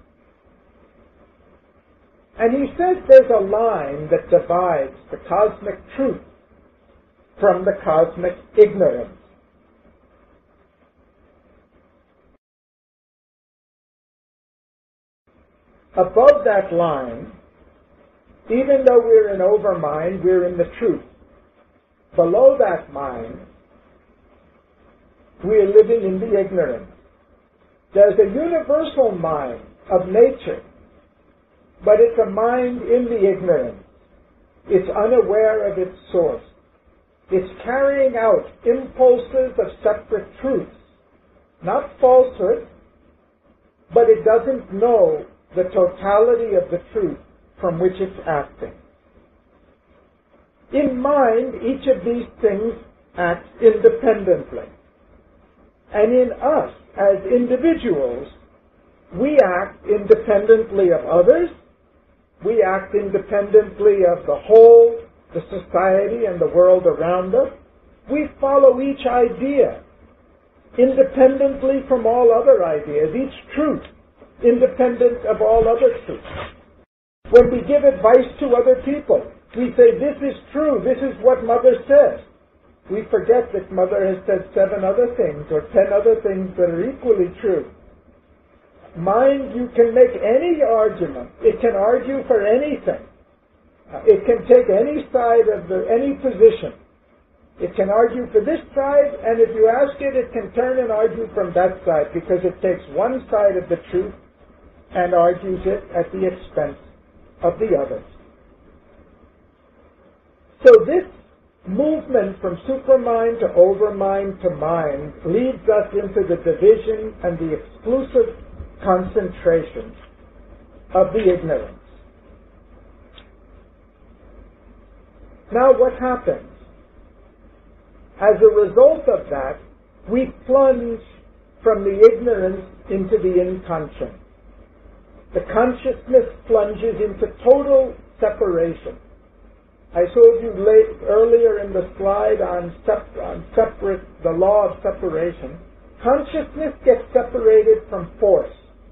[SPEAKER 2] And he says there's a line that divides the cosmic truth from the cosmic ignorance. Above that line, even though we're in overmind, we're in the truth. Below that mind, we're living in the ignorance. There's a universal mind of nature, but it's a mind in the ignorance. It's unaware of its source. It's carrying out impulses of separate truths, not falsehood, but it doesn't know the totality of the truth from which it's acting. In mind, each of these things acts independently. And in us, as individuals, we act independently of others, we act independently of the whole, the society and the world around us. We follow each idea independently from all other ideas, each truth independent of all other truths. When we give advice to other people, we say, this is true, this is what Mother says. We forget that Mother has said 7 other things or 10 other things that are equally true. Mind, you can make any argument. It can argue for anything. It can take any side of any position. It can argue for this side, and if you ask it, it can turn and argue from that side because it takes one side of the truth and argues it at the expense of the others. So this movement from supermind to overmind to mind leads us into the division and the exclusive concentration of the ignorance. Now what happens? As a result of that, we plunge from the ignorance into the inconscient. The consciousness plunges into total separation. I showed you earlier in the slide on the law of separation. Consciousness gets separated from force.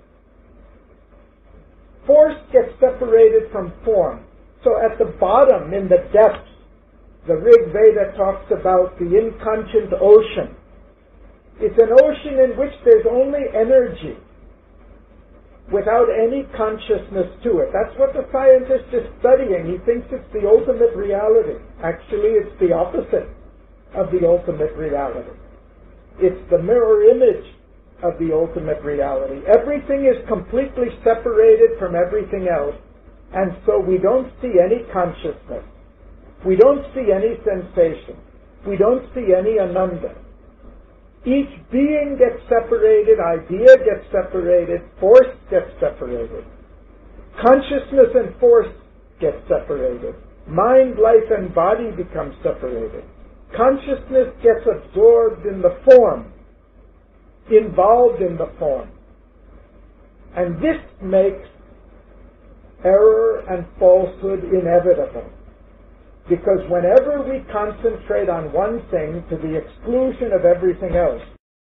[SPEAKER 2] Force gets separated from form. So at the bottom, in the depths, the Rig Veda talks about the inconscient ocean. It's an ocean in which there's only energy, without any consciousness to it. That's what the scientist is studying. He thinks it's the ultimate reality. Actually, it's the opposite of the ultimate reality. It's the mirror image of the ultimate reality. Everything is completely separated from everything else, and so we don't see any consciousness. We don't see any sensation. We don't see any ananda. Each being gets separated, idea gets separated, force gets separated. Consciousness and force get separated. Mind, life, and body become separated. Consciousness gets absorbed in the form, involved in the form. And this makes error and falsehood inevitable. Because whenever we concentrate on one thing to the exclusion of everything else,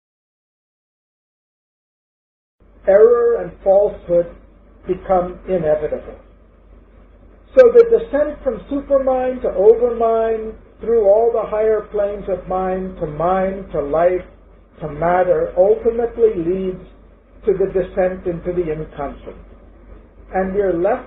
[SPEAKER 2] error and falsehood become inevitable. So the descent from supermind to overmind, through all the higher planes of mind to life, to matter ultimately leads to the descent into the unconscious. And we're left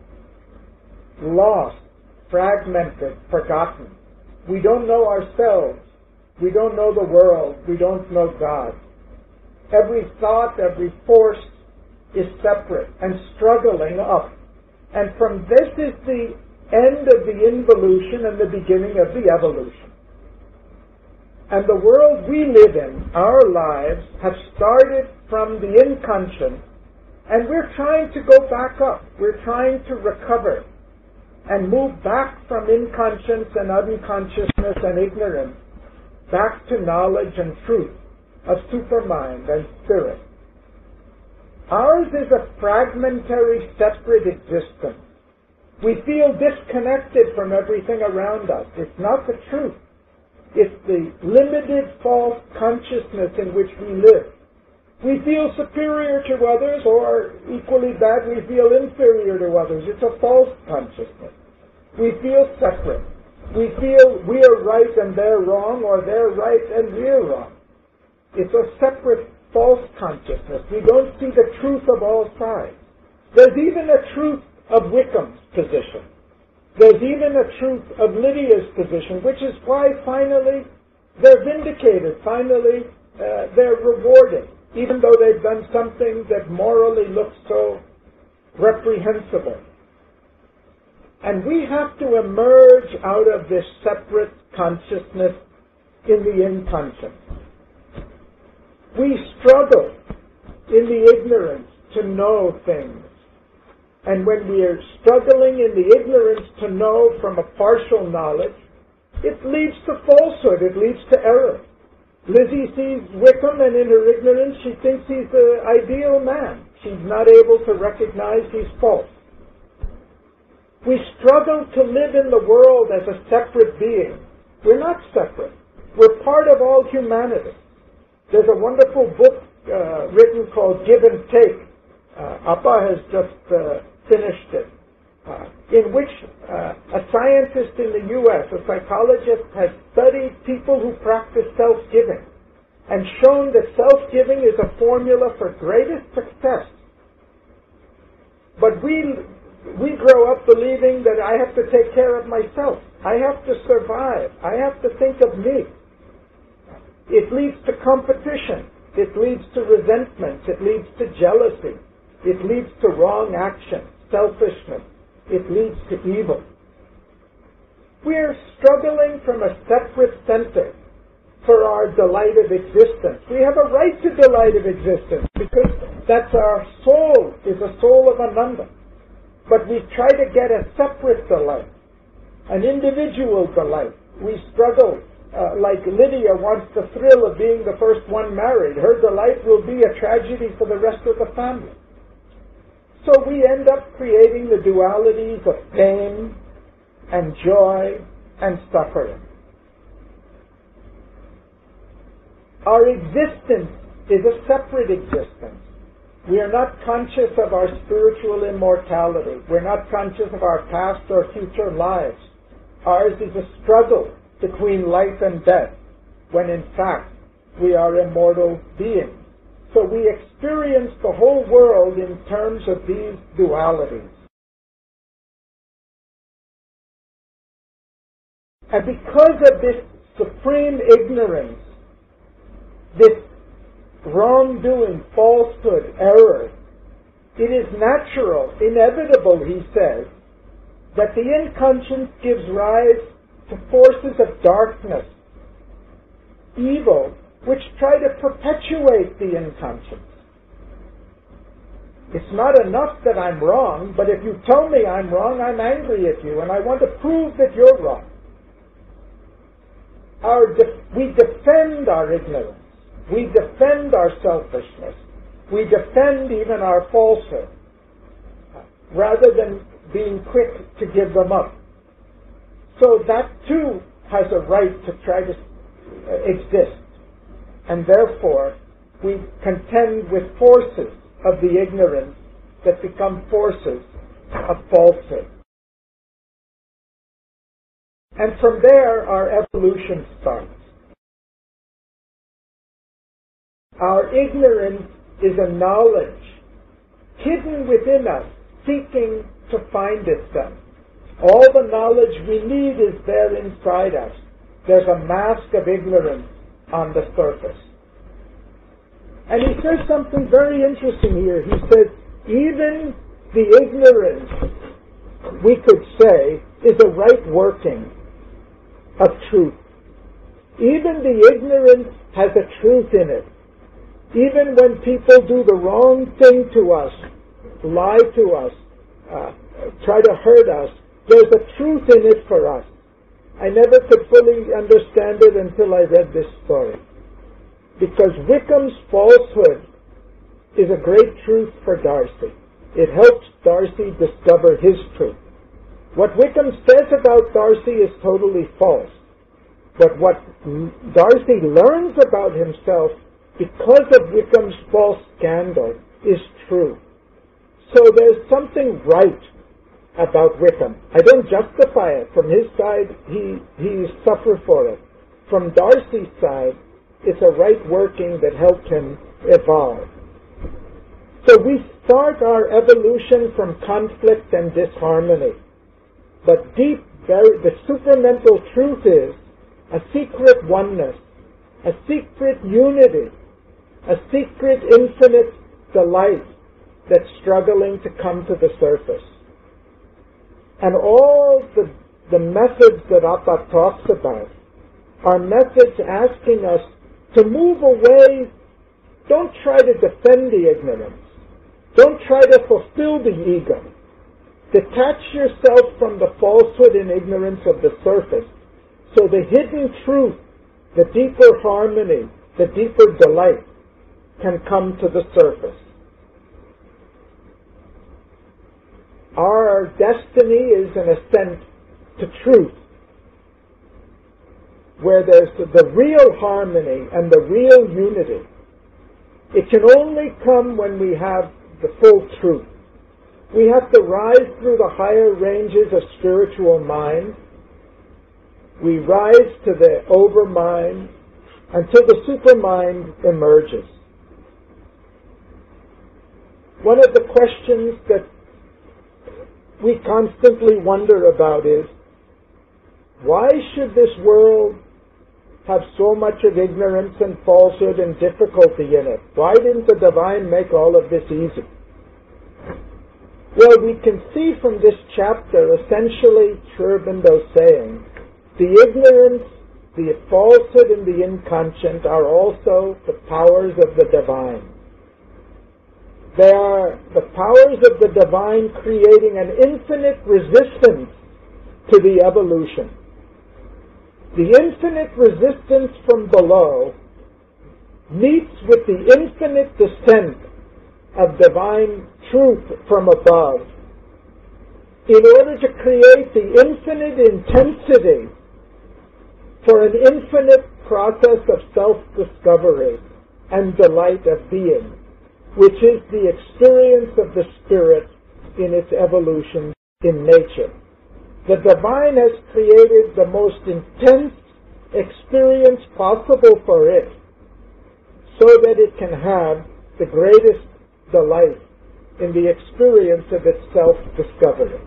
[SPEAKER 2] lost, fragmented, forgotten. We don't know ourselves. We don't know the world. We don't know God. Every thought, every force is separate and struggling up. And from this is the end of the involution and the beginning of the evolution. And the world we live in, our lives, have started from the inconscient, and we're trying to go back up. We're trying to recover and move back from inconscience and unconsciousness and ignorance back to knowledge and truth of supermind and spirit. Ours is a fragmentary, separate existence. We feel disconnected from everything around us. It's not the truth. It's the limited false consciousness in which we live. We feel superior to others, or equally bad, we feel inferior to others. It's a false consciousness. We feel separate. We feel we are right and they're wrong, or they're right and we're wrong. It's a separate false consciousness. We don't see the truth of all sides. There's even a truth of Wickham's position. There's even a truth of Lydia's position, which is why finally they're vindicated. Finally, they're rewarded, even though they've done something that morally looks so reprehensible. And we have to emerge out of this separate consciousness in the inconscient. We struggle in the ignorance to know things. And when we are struggling in the ignorance to know from a partial knowledge, it leads to falsehood, it leads to error. Lizzie sees Wickham, and in her ignorance she thinks he's the ideal man. She's not able to recognize he's false. We struggle to live in the world as a separate being. We're not separate. We're part of all humanity. There's a wonderful book written called Give and Take. Appa has just finished it, in which a scientist in the U.S., a psychologist, has studied people who practice self-giving and shown that self-giving is a formula for greatest success. But we grow up believing that I have to take care of myself. I have to survive. I have to think of me. It leads to competition. It leads to resentment. It leads to jealousy. It leads to wrong action, selfishness. It leads to evil. We're struggling from a separate center for our delight of existence. We have a right to delight of existence because that's our soul, is a soul of Ananda. But we try to get a separate delight, an individual delight. We struggle, like Lydia wants the thrill of being the first one married. Her delight will be a tragedy for the rest of the family. So we end up creating the dualities of pain and joy and suffering. Our existence is a separate existence. We are not conscious of our spiritual immortality. We're not conscious of our past or future lives. Ours is a struggle between life and death, when in fact we are immortal beings. So we experience the whole world in terms of these dualities. And because of this supreme ignorance, this wrongdoing, falsehood, error, it is natural, inevitable, he says, that the inconscience gives rise to forces of darkness, evil, which try to perpetuate the inconscience. It's not enough that I'm wrong, but if you tell me I'm wrong, I'm angry at you, and I want to prove that you're wrong. We defend our ignorance. We defend our selfishness. We defend even our falsehood, rather than being quick to give them up. So that too has a right to try to exist. And therefore, we contend with forces of the ignorance that become forces of falsehood. And from there, our evolution starts. Our ignorance is a knowledge hidden within us, seeking to find itself. All the knowledge we need is there inside us. There's a mask of ignorance on the surface. And he says something very interesting here. He says, even the ignorance, we could say, is a right working of truth. Even the ignorance has a truth in it. Even when people do the wrong thing to us, lie to us, try to hurt us, there's a truth in it for us. I never could fully understand it until I read this story. Because Wickham's falsehood is a great truth for Darcy. It helps Darcy discover his truth. What Wickham says about Darcy is totally false. But what Darcy learns about himself because of Wickham's false scandal is true. So there's something right about Wickham. I don't justify it. From his side, he suffered for it. From Darcy's side, it's a right working that helped him evolve. So we start our evolution from conflict and disharmony. But the supramental truth is a secret oneness, a secret unity, a secret infinite delight that's struggling to come to the surface. And all the methods that Appa talks about are methods asking us to move away. Don't try to defend the ignorance. Don't try to fulfill the ego. Detach yourself from the falsehood and ignorance of the surface, so the hidden truth, the deeper harmony, the deeper delight can come to the surface. Our destiny is an ascent to truth, where there's the real harmony and the real unity. It can only come when we have the full truth. We have to rise through the higher ranges of spiritual mind. We rise to the overmind until the supermind emerges. One of the questions that we constantly wonder about is, why should this world have so much of ignorance and falsehood and difficulty in it? Why didn't the divine make all of this easy? Well, we can see from this chapter, essentially, Sri Aurobindo saying, the ignorance, the falsehood, and the inconscient are also the powers of the divine. They are the powers of the divine creating an infinite resistance to the evolution. The infinite resistance from below meets with the infinite descent of divine truth from above in order to create the infinite intensity for an infinite process of self-discovery and delight of being, which is the experience of the spirit in its evolution in nature. The divine has created the most intense experience possible for it so that it can have the greatest delight in the experience of its self-discovery.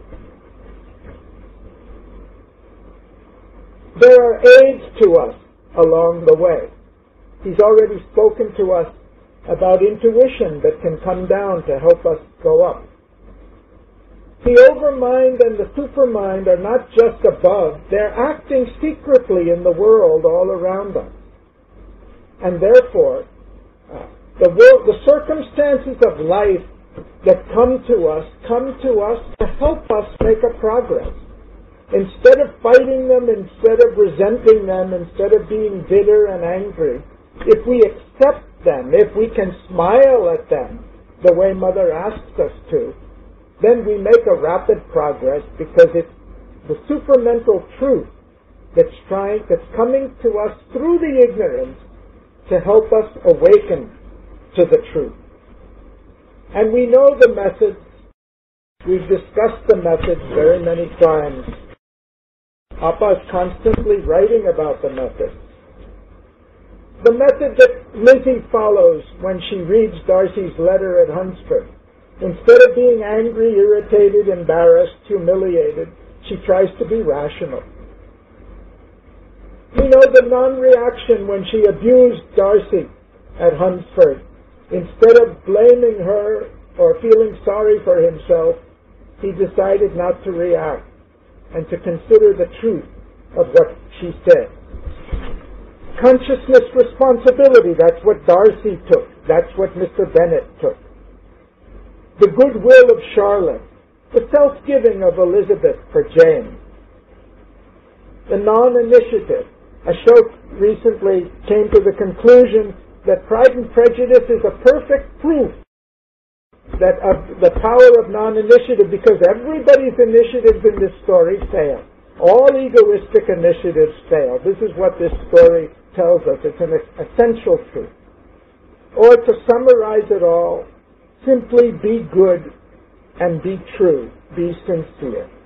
[SPEAKER 2] There are aids to us along the way. He's already spoken to us about intuition that can come down to help us go up. The overmind and the supermind are not just above, they're acting secretly in the world all around us. And therefore, the circumstances of life that come to us to help us make a progress. Instead of fighting them, instead of resenting them, instead of being bitter and angry, if we accept them, if we can smile at them the way Mother asks us to, then we make a rapid progress because it's the supramental truth that's coming to us through the ignorance to help us awaken to the truth. And we know the methods. We've discussed the methods very many times. Appa is constantly writing about the methods. The method that Lizzie follows when she reads Darcy's letter at Hunsford. Instead of being angry, irritated, embarrassed, humiliated, she tries to be rational. We know the non-reaction when she abused Darcy at Hunsford. Instead of blaming her or feeling sorry for himself, he decided not to react and to consider the truth of what she said. Consciousness responsibility, that's what Darcy took. That's what Mr. Bennet took. The goodwill of Charlotte. The self-giving of Elizabeth for Jane. The non-initiative. Ashok recently came to the conclusion that Pride and Prejudice is a perfect proof that of the power of non-initiative, because everybody's initiatives in this story fail. All egoistic initiatives fail. This is what this story tells us. It's an essential truth. Or to summarize it all, simply be good and be true. Be sincere.